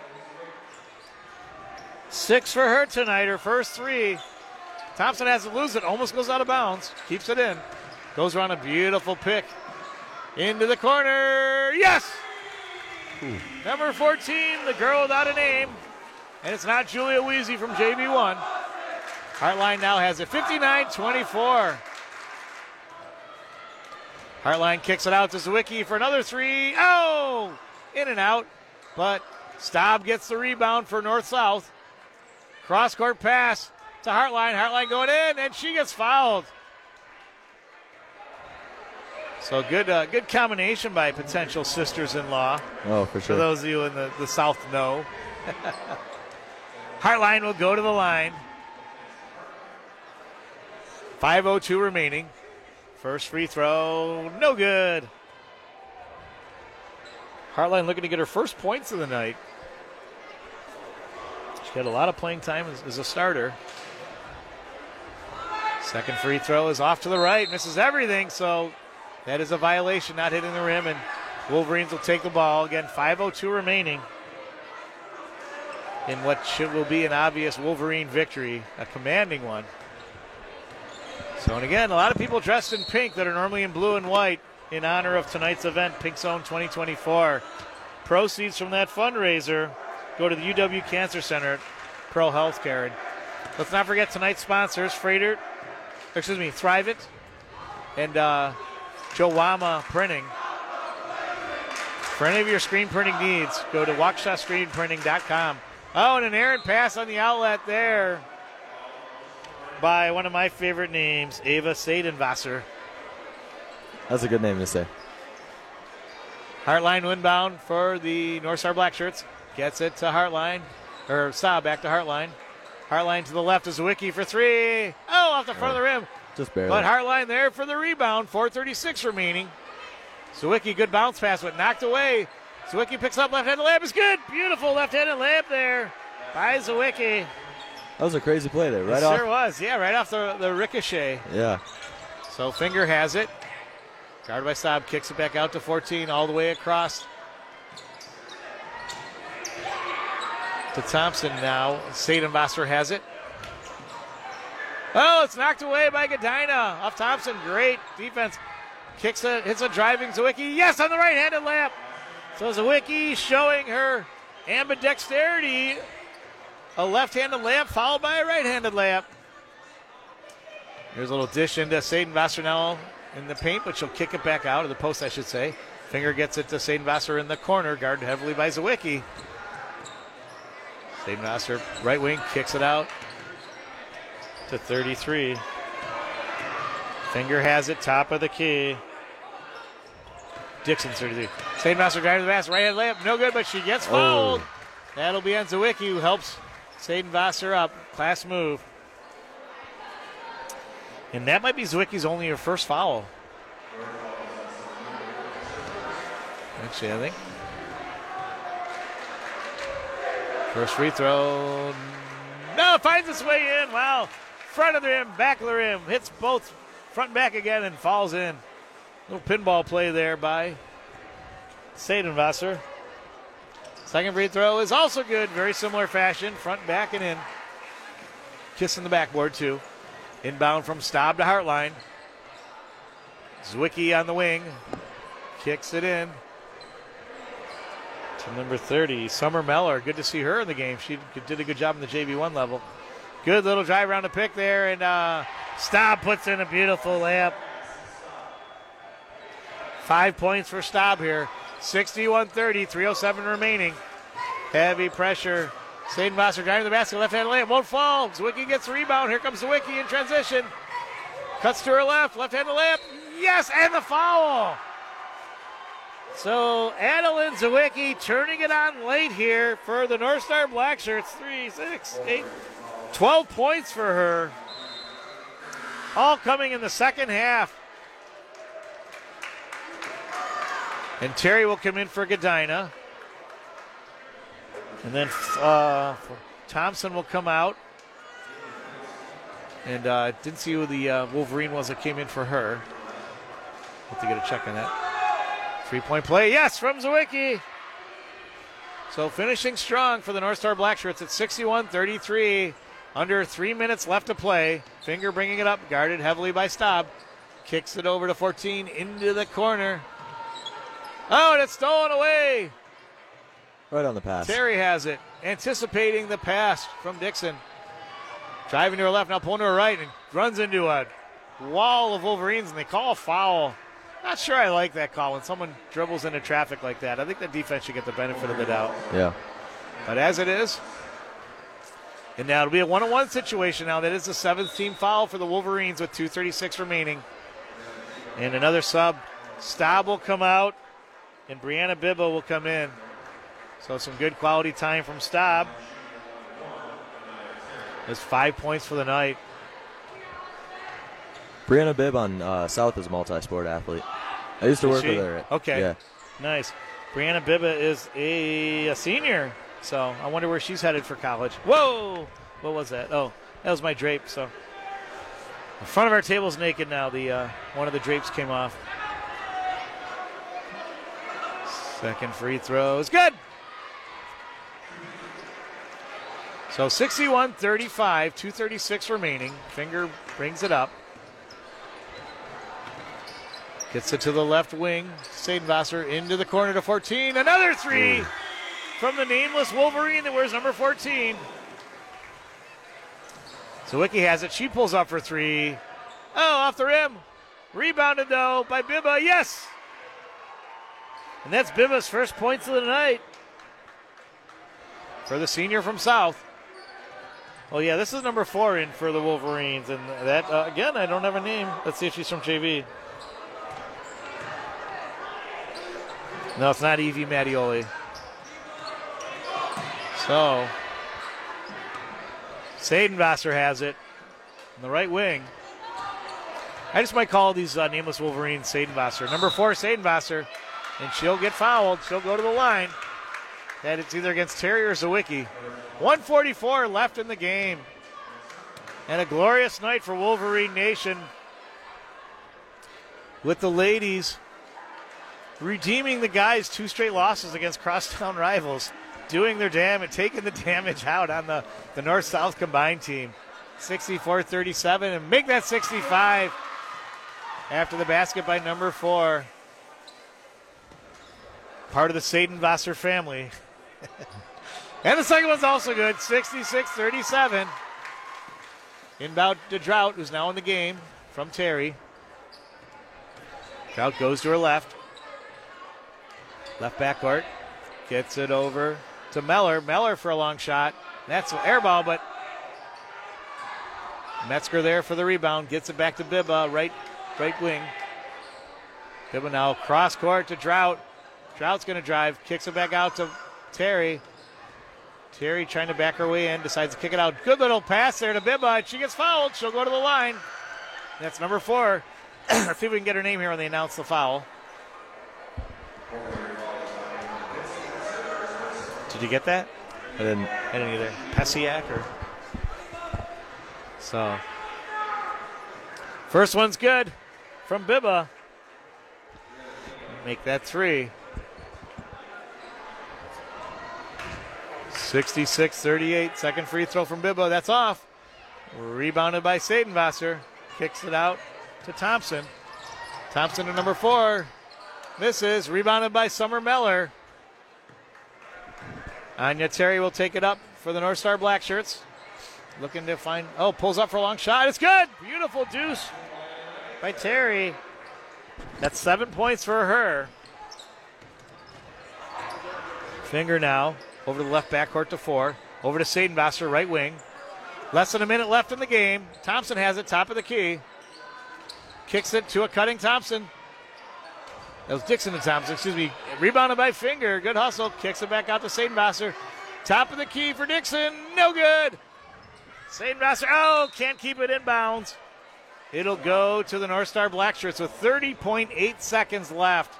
Six for her tonight, her first three. Thompson has to lose it, almost goes out of bounds, keeps it in, goes around a beautiful pick. Into the corner. Yes! Ooh. Number fourteen, the girl without a name. And it's not Julia Weezy from J V one. Heartline now has it fifty-nine twenty-four. Heartline kicks it out to Zawicki for another three. Oh! In and out. But Staub gets the rebound for North-South. Cross-court pass to Heartline. Heartline going in, and she gets fouled. So good uh, good combination by potential sisters-in-law. Oh, for sure. For those of you in the, the South know. Heartline will go to the line. five oh two remaining. First free throw, no good. Heartline looking to get her first points of the night. She had a lot of playing time as, as a starter. Second free throw is off to the right, misses everything, so that is a violation, not hitting the rim, and Wolverines will take the ball. Again, five oh two remaining in what should, will be an obvious Wolverine victory, a commanding one. So, and again, a lot of people dressed in pink that are normally in blue and white in honor of tonight's event, Pink Zone twenty twenty-four. Proceeds from that fundraiser go to the U W Cancer Center at Pro Healthcare. And let's not forget tonight's sponsors, Freighter, excuse me, Thrive It, and uh, Jowama Printing. For any of your screen printing needs, go to waukesha screen printing dot com. Oh, and an errant pass on the outlet there by one of my favorite names, Ava Seidenwasser. That's a good name to say. Heartline windbound for the North Star Black Shirts. Gets it to Heartline, or Staub back to Heartline. Heartline to the left is Zawicki for three. Oh, off the front oh, of the rim. Just barely. But Heartline there for the rebound. four thirty-six remaining. Zawicki, good bounce pass, but knocked away. Zawicki picks up left-handed layup. Is good. Beautiful left-handed layup there by Zawicki. That was a crazy play there. Right it off. Sure was. Yeah, right off the, the ricochet. Yeah. So Finger has it. Guarded by Staub. Kicks it back out to fourteen all the way across to Thompson now. Seidenwasser has it. Oh, it's knocked away by Godina off Thompson. Great defense. Kicks it, hits a driving Zawicki. Yes, on the right-handed layup. So Zawicki showing her ambidexterity. A left-handed layup followed by a right-handed layup. Here's a little dish into Seidenwasser now in the paint, but she'll kick it back out, of the post, I should say. Finger gets it to Seidenwasser in the corner, guarded heavily by Zawicki. Seidenwasser, right wing, kicks it out to thirty-three. Finger has it, top of the key. Dixon, thirty-three. Seidenwasser driving the basket, right-hand layup, no good, but she gets fouled. Oh. That'll be on Zawicki, who helps Seidenwasser up. Class move. And that might be Zawicki's only her first foul. Actually, I think. First free throw. No, finds its way in. Wow. front of the rim, back of the rim, hits both front and back again and falls in. Little pinball play there by Seidenwasser. Second free throw is also good. Very similar fashion. Front, back, and in. Kissing the backboard, too. Inbound from Staub to Hartline. Zwicky on the wing. Kicks it in. To number thirty, Summer Meller. Good to see her in the game. She did a good job in the J V one level. Good little drive around the pick there. And uh, Staub puts in a beautiful layup. Five points for Staub here. sixty-one thirty, three oh seven remaining. Heavy pressure. Seidenwasser driving the basket, left-handed layup, won't fall. Zwicky gets the rebound. Here comes Zwicky in transition. Cuts to her left, left-handed layup. Yes, and the foul. So Adeline Zwicky turning it on late here for the North Star Black Shirts. Three, six, eight, twelve points for her. All coming in the second half. And Terry will come in for Godina. And then uh, Thompson will come out. And uh, didn't see who the uh, Wolverine was that came in for her. Have to get a check on that. Three-point play, yes, from Zwicky. So finishing strong for the North Star Black Shirts at sixty-one thirty-three. Under three minutes left to play. Finger bringing it up, guarded heavily by Staub. Kicks it over to fourteen into the corner. Oh, and it's stolen away. Right on the pass. Terry has it, anticipating the pass from Dixon. Driving to her left, now pulling to her right, and runs into a wall of Wolverines, and they call a foul. Not sure I like that call when someone dribbles into traffic like that. I think the defense should get the benefit of the doubt. Yeah. But as it is, and now it'll be a one-on-one situation now. That is the seventh team foul for the Wolverines with two thirty-six remaining. And another sub. Staub will come out. And Brianna Bibba will come in. So some good quality time from Staub. That's five points for the night. Brianna Bibb on uh, South is a multi-sport athlete. I used to Is work she? with her. Okay. Yeah. Nice. Brianna Bibba is a, a senior. So I wonder where she's headed for college. Whoa! What was that? Oh, that was my drape. So the front of our table's naked now. The uh, one of the drapes came off. Second free throw is good. So sixty-one thirty-five, two thirty-six remaining. Finger brings it up. Gets it to the left wing. Seidenwasser into the corner to fourteen. Another three from the nameless Wolverine that wears number fourteen. Zwicky has it. She pulls up for three. Oh, off the rim. Rebounded, though, by Bibba. Yes! And that's Bibba's first points of the night for the senior from South. Well, yeah, this is number four in for the Wolverines. And that, uh, again, I don't have a name. Let's see if she's from J V. No, it's not Evie Mattioli. So, Seidenwasser has it on the right wing. I just might call these uh, nameless Wolverines Seidenwasser. Number four, Seidenwasser. And she'll get fouled. She'll go to the line. And it's either against Terry or Zwicky. one forty-four left in the game. And a glorious night for Wolverine Nation. With the ladies redeeming the guys' two straight losses against crosstown rivals. Doing their damage, taking the damage out on the, the North-South combined team. sixty-four thirty-seven, and make that sixty-five after the basket by number four. Part of the Seidenwasser family. And the second one's also good, sixty-six thirty-seven. Inbound to Drought, who's now in the game, from Terry. Drought goes to her left. Left backcourt. Gets it over to Meller. Meller for a long shot. That's an air ball, but Metzger there for the rebound. Gets it back to Bibba, right, right wing. Bibba now cross court to Drought. Drout's going to drive. Kicks it back out to Terry. Terry trying to back her way in. Decides to kick it out. Good little pass there to Bibba. She gets fouled. She'll go to the line. That's number four. Let's see if we can get her name here when they announce the foul. Did you get that? I didn't. I didn't either. Pesiak or so. First one's good from Bibba. Make that three. sixty-six thirty-eight. Second free throw from Bibba. That's off. Rebounded by Seidenwasser. Kicks it out to Thompson. Thompson to number four. Misses. Rebounded by Summer Meller. Anya Terry will take it up for the North Star Black Shirts. Looking to find, oh, pulls up for a long shot. It's good. Beautiful deuce by Terry. That's seven points for her. Finger now over to the left backcourt to four. Over to Seidenwasser, right wing. Less than a minute left in the game. Thompson has it, top of the key. Kicks it to a cutting Thompson. That was Dixon to Thompson, excuse me. Rebounded by Finger. Good hustle. Kicks it back out to Seidenwasser. Top of the key for Dixon. No good. Seidenwasser, oh, can't keep it in bounds. It'll go to the North Star Black Shirts with thirty point eight seconds left.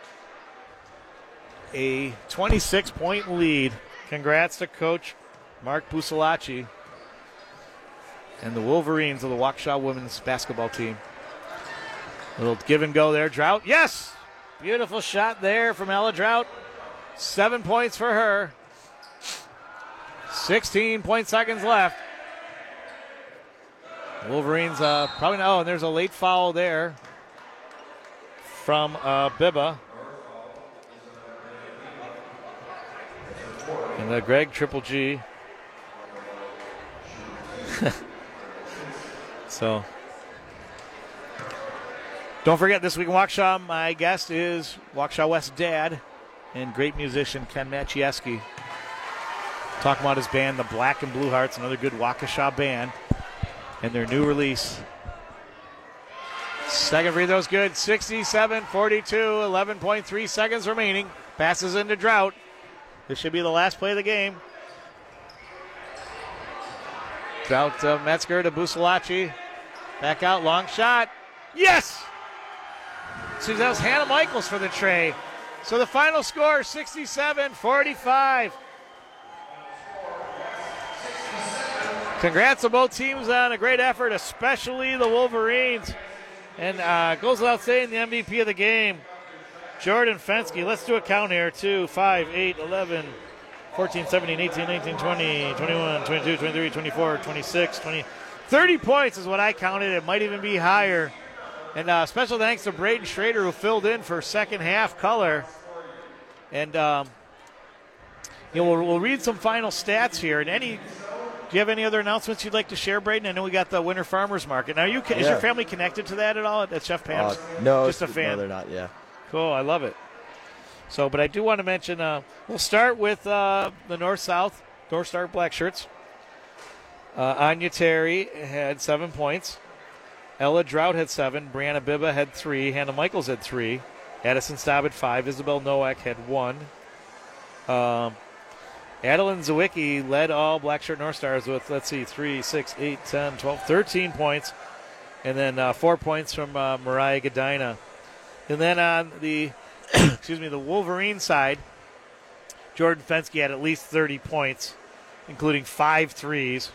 A twenty-six point lead. Congrats to Coach Mark Busalacci and the Wolverines of the Waukesha women's basketball team. Little give and go there. Drought, yes! Beautiful shot there from Ella Drought. Seven points for her. sixteen point seconds left. Wolverines uh, probably no. Oh, and there's a late foul there from uh, Bibba. And uh, Greg Triple G. So, don't forget this week in Waukesha, my guest is Waukesha West dad and great musician Ken Machieski. Talking about his band, the Black and Blue Hearts, another good Waukesha band, and their new release. Second free throw's good, sixty-seven forty-two, eleven point three seconds remaining. Passes into Drought. This should be the last play of the game. Drought uh, Metzger to Busalacci. Back out, long shot. Yes! So that was Hannah Michaels for the tray. So the final score, sixty-seven forty-five. Congrats to both teams on a great effort, especially the Wolverines. And uh, goes without saying, the M V P of the game, Jordan Fensky. Let's do a count here. two, five, eight, eleven, fourteen, seventeen, eighteen, nineteen, twenty, twenty-one, twenty-two, twenty-three, twenty-four, twenty-six, twenty, thirty points is what I counted. It might even be higher. And uh, special thanks to Braden Schrader, who filled in for second half color. And um, you know, we'll, we'll read some final stats here. And any, do you have any other announcements you'd like to share, Braden? I know we got the Winter Farmers Market. Now, you is yeah. your family connected to that at all at Chef Pam's? Uh, no, just a fan. No, they're not. Yeah. Cool, I love it. So, but I do want to mention, uh, we'll start with uh, the North-South, North Star Black Shirts. Uh, Anya Terry had seven points. Ella Drought had seven. Brianna Bibba had three. Hannah Michaels had three. Addison Staub had five. Isabel Nowak had one. Um, Adeline Zawicki led all Black Shirt North Stars with, let's see, three, six, eight, ten, twelve, thirteen points. And then uh, four points from uh, Mariah Godina. And then on the, excuse me, the Wolverine side, Jordan Fensky had at least thirty points, including five threes.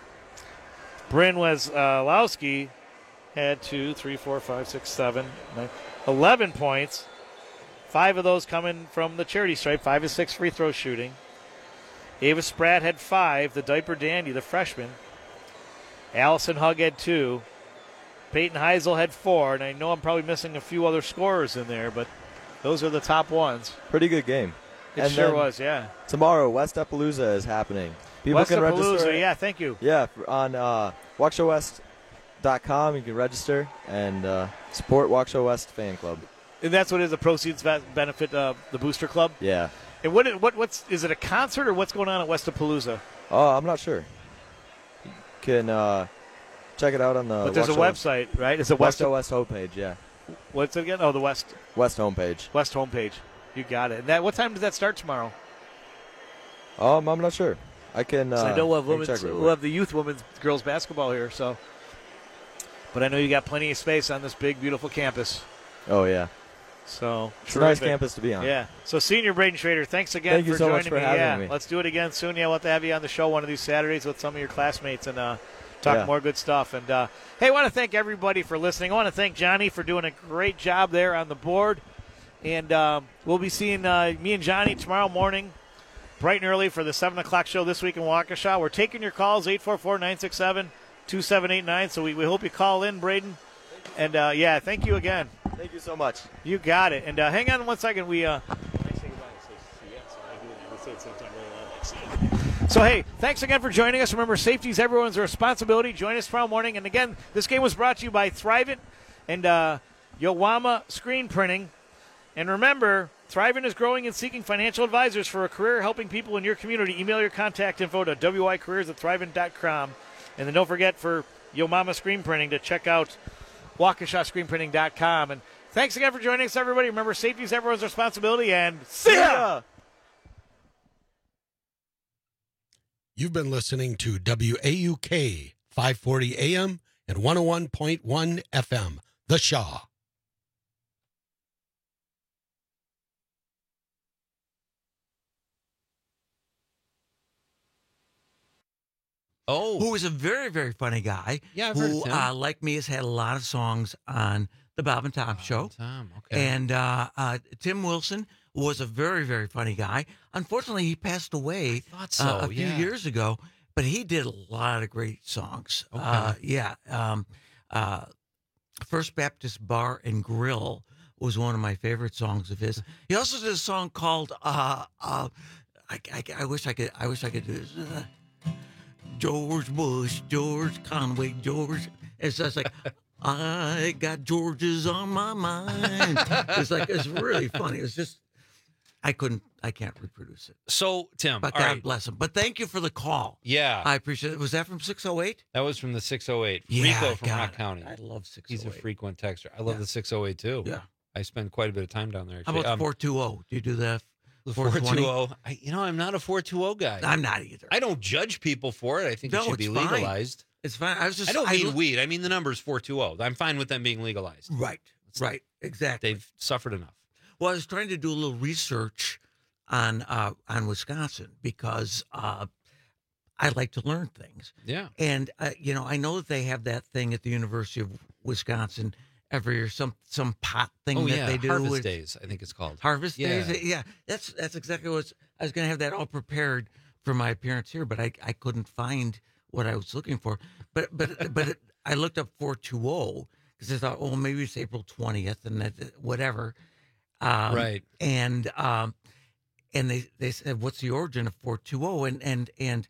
Bryn Weslowski had two, three, four, five, six, seven, nine, eleven points. Five of those coming from the charity stripe, five of six free throw shooting. Ava Spratt had five, the diaper dandy, the freshman. Allison Hugg had two. Peyton Heisel had four, and I know I'm probably missing a few other scorers in there, but those are the top ones. Pretty good game. It and sure was, yeah. Tomorrow, Westapalooza is happening. People can register. Yeah, thank you. Yeah, on uh, Waukesha West dot com, you can register and uh, support Waukesha West Fan Club. And that's what is the proceeds benefit uh, the Booster Club? Yeah. And what what what's is it a concert or what's going on at Westapalooza? Oh, I'm not sure. You can uh, check it out on the. But there's Waukesha a website, right? It's a West West West homepage. Yeah. What's it again? Oh, the West West homepage. West homepage. You got it. And that what time does that start tomorrow? Um, I'm not sure. I can. Uh, I know we'll have, I can women's, check real we'll have the youth women's girls basketball here, so. But I know you got plenty of space on this big, beautiful campus. Oh yeah. So it's terrific. A nice campus to be on. Yeah. So Senior Braden Schrader, thanks again Thank for you so joining much for me. having yeah. me. Let's do it again soon. Yeah, we'll have to have you on the show one of these Saturdays with some of your classmates and uh, talk Yeah. more good stuff. And, uh, hey, I want to thank everybody for listening. I want to thank Johnny for doing a great job there on the board. And um, we'll be seeing uh, me and Johnny tomorrow morning, bright and early, for the seven o'clock show this week in Waukesha. We're taking your calls, eight four four, nine six seven, two seven eight nine. So we, we hope you call in, Braden. And, uh, yeah, thank you again. Thank you so much. You got it. And uh, hang on one second. We uh, So, hey, thanks again for joining us. Remember, safety is everyone's responsibility. Join us tomorrow morning. And, again, this game was brought to you by Thrivent and uh, Yowama Screen Printing. And remember, Thrivent is growing and seeking financial advisors for a career helping people in your community. Email your contact info to w i careers at thrivent dot com. And then don't forget for Yowama Screen Printing to check out Waukesha Screen Printing dot com. And thanks again for joining us, everybody. Remember, safety is everyone's responsibility. And see ya! You've been listening to W A U K five forty A M and one oh one point one F M, The Shaw. Oh, who is a very, very funny guy. Yeah, I've who, heard of Tim. Uh, like me, has had a lot of songs on the Bob and Tom Bob Show. and Tom, okay. And uh, uh, Tim Wilson was a very, very funny guy. Unfortunately, he passed away thought so, uh, a few yeah. years ago, but he did a lot of great songs. Okay. Uh, yeah. Um, uh, First Baptist Bar and Grill was one of my favorite songs of his. He also did a song called uh, uh, I, I, I wish I could I wish I could do this. Uh, George Bush, George Conway, George. It's just like, I got Georges on my mind. It's like, it's really funny. It's just, I couldn't, I can't reproduce it. So, Tim, But all God right. bless him. But thank you for the call. Yeah. I appreciate it. Was that from six oh eight? That was from the six oh eight. Yeah, Rico from God, Rock County. I love six oh eight. He's a frequent texter. I love Yeah. the six oh eight, too. Yeah. I spend quite a bit of time down there. How Actually. about Um, the four two zero? Do you do that? the four four twenty? two zero. I, you know, I'm not a four two zero guy. I'm not either. I don't judge people for it. I think it No, should be it's fine. legalized. It's fine. I was just, I don't mean look- weed. I mean the number's four two zero. I'm fine with them being legalized. Right. Right. Exactly. They've suffered enough. Well, I was trying to do a little research on uh, on Wisconsin because uh, I like to learn things. Yeah. And, uh, you know, I know that they have that thing at the University of Wisconsin every year, some some pot thing Oh, that yeah. they do. Harvest with- Days, I think it's called. Harvest Yeah. Days? Yeah. That's that's exactly what it's- I was going to have that all prepared for my appearance here, but I, I couldn't find what I was looking for. But but but I looked up four two zero because I thought, oh, maybe it's April twentieth and that whatever. Um, Right. And um, and they, they said, what's the origin of four two zero? And and and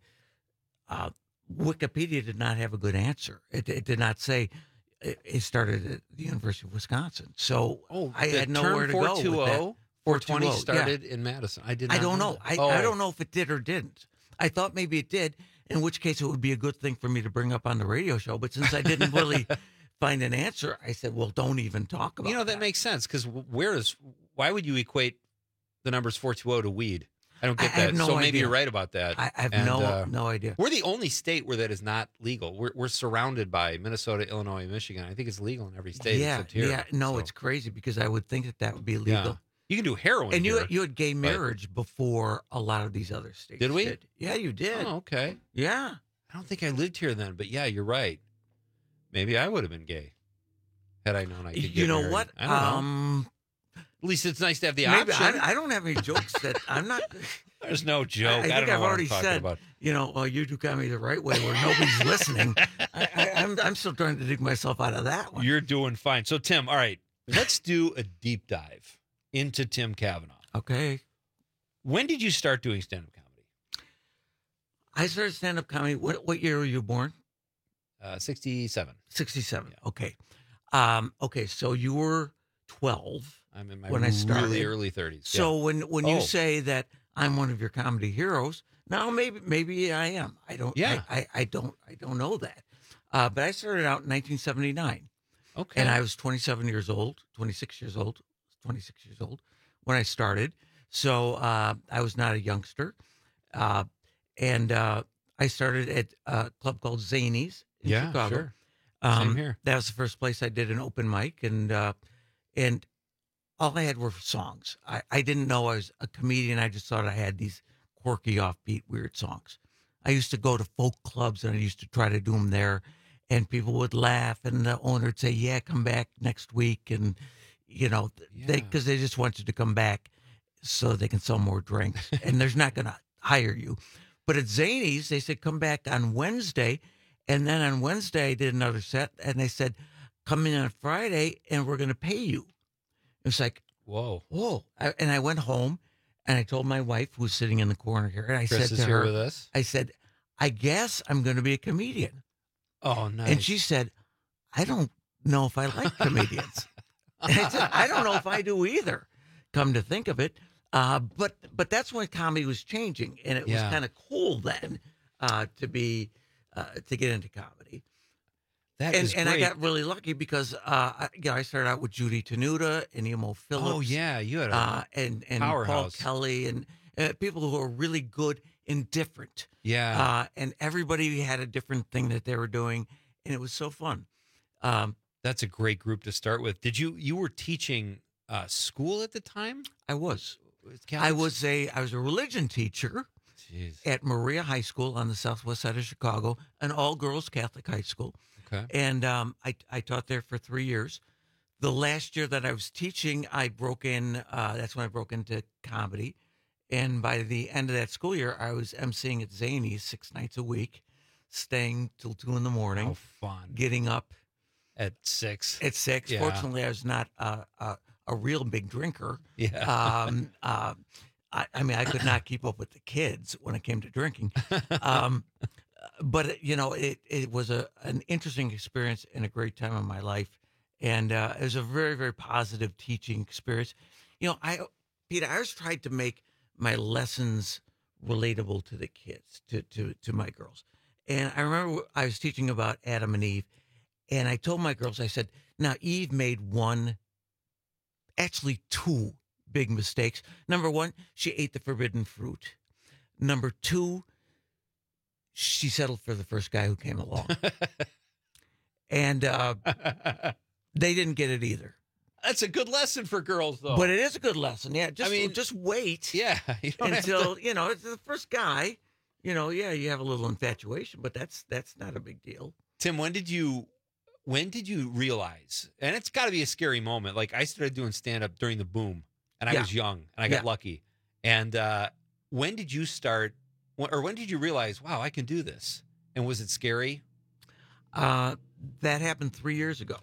uh, Wikipedia did not have a good answer. It, it did not say it, it started at the University of Wisconsin. So Oh, I the had nowhere term to go with that. four twenty yeah. started in Madison. I did not I don't know. that. I, oh. I don't know if it did or didn't. I thought maybe it did, in which case it would be a good thing for me to bring up on the radio show. But since I didn't really find an answer, I said, well, don't even talk about it. You know, that makes sense because where is, why would you equate the numbers four two zero to weed? I don't get I have that. no so maybe idea. you're right about that. I, I have And, no uh, no idea. We're the only state where that is not legal. We're, we're surrounded by Minnesota, Illinois, and Michigan. I think it's legal in every state yeah, except here. yeah. No, So, it's crazy because I would think that that would be yeah. legal. You can do heroin And you here. you had gay but- marriage before a lot of these other states. Did we? Yeah, you did. Oh, okay. Yeah. I don't think I lived here then, but yeah, you're right. Maybe I would have been gay had I known I could get You know married. what? I don't know. Um, At least it's nice to have the maybe option. I, I don't have any jokes that I'm not. There's no joke. I, I I, think don't know I've what already I'm talking said. about. You know, well, you do comedy the right way where nobody's listening. I, I, I'm I'm still trying to dig myself out of that one. You're doing fine. So, Tim, all right, let's do a deep dive into Tim Cavanaugh. Okay. When did you start doing stand-up comedy? I started stand up comedy. What what year were you born? Uh, sixty-seven. sixty-seven. Yeah. Okay. Um, okay. So you were twelve. I'm in my When I started. really early thirties. So when when you Oh. say that I'm one of your comedy heroes, now maybe maybe I am. I don't. Yeah. I, I, I don't. I don't know that. Uh, but I started out in nineteen seventy-nine, yeah. Okay. and I was twenty-seven years old, twenty-six years old, twenty-six years old when I started. So uh, I was not a youngster, uh, and uh, I started at a club called Zanies in yeah, Chicago. sure. Um, Same here. That was the first place I did an open mic, and uh, and all I had were songs. I, I didn't know I was a comedian. I just thought I had these quirky, offbeat, weird songs. I used to go to folk clubs and I used to try to do them there, and people would laugh, and the owner would say, "Yeah, come back next week," and you know, Yeah. they because they just want you to come back so they can sell more drinks, and they're not going to hire you. But at Zany's, they said, "Come back on Wednesday," and then on Wednesday I did another set, and they said, "Come in on Friday, and we're going to pay you." It's like, Whoa. whoa! I, and I went home, and I told my wife, who was sitting in the corner here, and I Chris said is to here her, with us. I said, "I guess I'm going to be a comedian." Oh, nice. And she said, "I don't know if I like comedians." And I said, "I don't know if I do either." Come to think of it, uh, but but that's when comedy was changing, and it Yeah. was kind of cool then uh, to be uh, to get into comedy. That And is and I great. got really lucky because uh, I, you know, I started out with Judy Tenuta and Emo Phillips. Oh, yeah. You had a uh, and and Paul powerhouse. Kelly and uh, people who are really good and different. yeah. Uh, and everybody had a different thing that they were doing, and it was so fun. Um, That's a great group to start with. Did you you were teaching uh, school at the time? I was. With I Catholic- was a I was a religion teacher Jeez. at Maria High School on the southwest side of Chicago, an all girls Catholic high school, Okay. and um, I I taught there for three years. The last year that I was teaching, I broke in. Uh, that's when I broke into comedy, and by the end of that school year, I was emceeing at Zany's six nights a week, staying till two in the morning, How fun. getting up At six. at six. Yeah. Fortunately, I was not a, a, a real big drinker. Yeah. Um, uh, I, I mean, I could not keep up with the kids when it came to drinking. Um, but you know, it it was a an interesting experience and a great time in my life, and uh, it was a very very positive teaching experience. You know, I Peter, I always tried to make my lessons relatable to the kids, to to to my girls. And I remember I was teaching about Adam and Eve, and I told my girls, I said, "Now Eve made one, actually two big mistakes. Number one, she ate the forbidden fruit. Number two, she settled for the first guy who came along." And uh, they didn't get it either. That's a good lesson for girls, though. But it is a good lesson. Yeah, just mean, just wait yeah. You don't have to- until, you know, it's the first guy. You know, yeah, you have a little infatuation, but that's that's not a big deal. Tim, when did you when did you realize? And it's got to be a scary moment. Like I started doing stand up during the boom, and I Yeah. was young, and I got Yeah. lucky. And uh, when did you start, or when did you realize, wow, I can do this? And was it scary? Uh, that happened three years ago.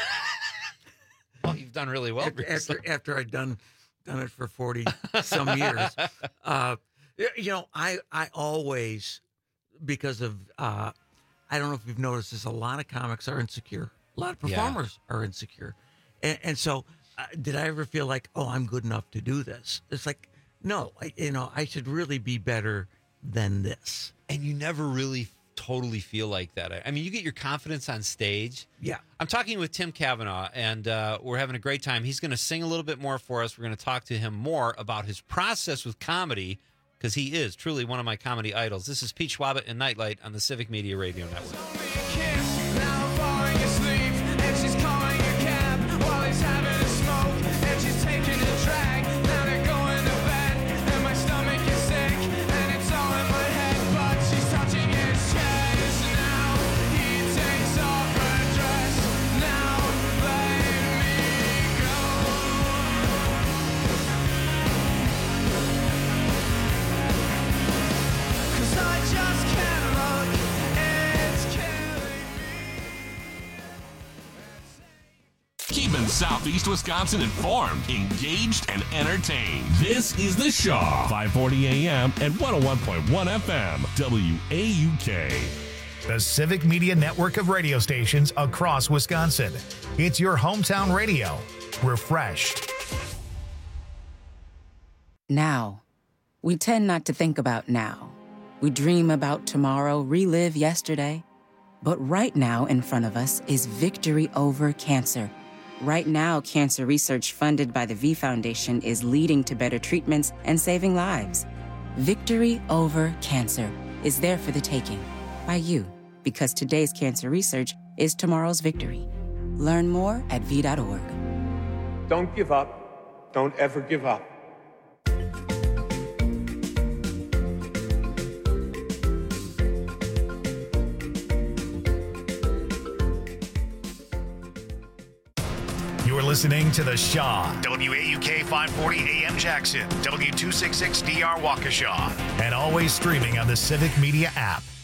Oh, you've done really well. after, Bruce. after after I'd done done it for forty some years. Uh, you know, I I always, because of uh, I don't know if you've noticed this, a lot of comics are insecure. A lot of Yeah. performers are insecure, and, and so uh, did I ever feel like, oh, I'm good enough to do this? It's like, no, I, you know, I should really be better than this. And you never really totally feel like that. I mean, you get your confidence on stage. Yeah. I'm talking with Tim Kavanaugh, and uh, we're having a great time. He's going to sing a little bit more for us. We're going to talk to him more about his process with comedy, because he is truly one of my comedy idols. This is Pete Schwabert and Nightlight on the Civic Media Radio Network. Keeping Southeast Wisconsin informed, engaged, and entertained. This is The Shaw, five forty A M and one oh one point one F M, W A U K. The Civic Media Network of radio stations across Wisconsin. It's your hometown radio. Refreshed. Now. We tend not to think about now. We dream about tomorrow, relive yesterday. But right now in front of us is victory over cancer. Right now, cancer research funded by the V Foundation is leading to better treatments and saving lives. Victory over cancer is there for the taking by you, because today's cancer research is tomorrow's victory. Learn more at v dot org. Don't give up. Don't ever give up. listening to The Shaw, W A U K five forty A M Jackson, W two sixty-six D R Waukesha, and always streaming on the Civic Media app.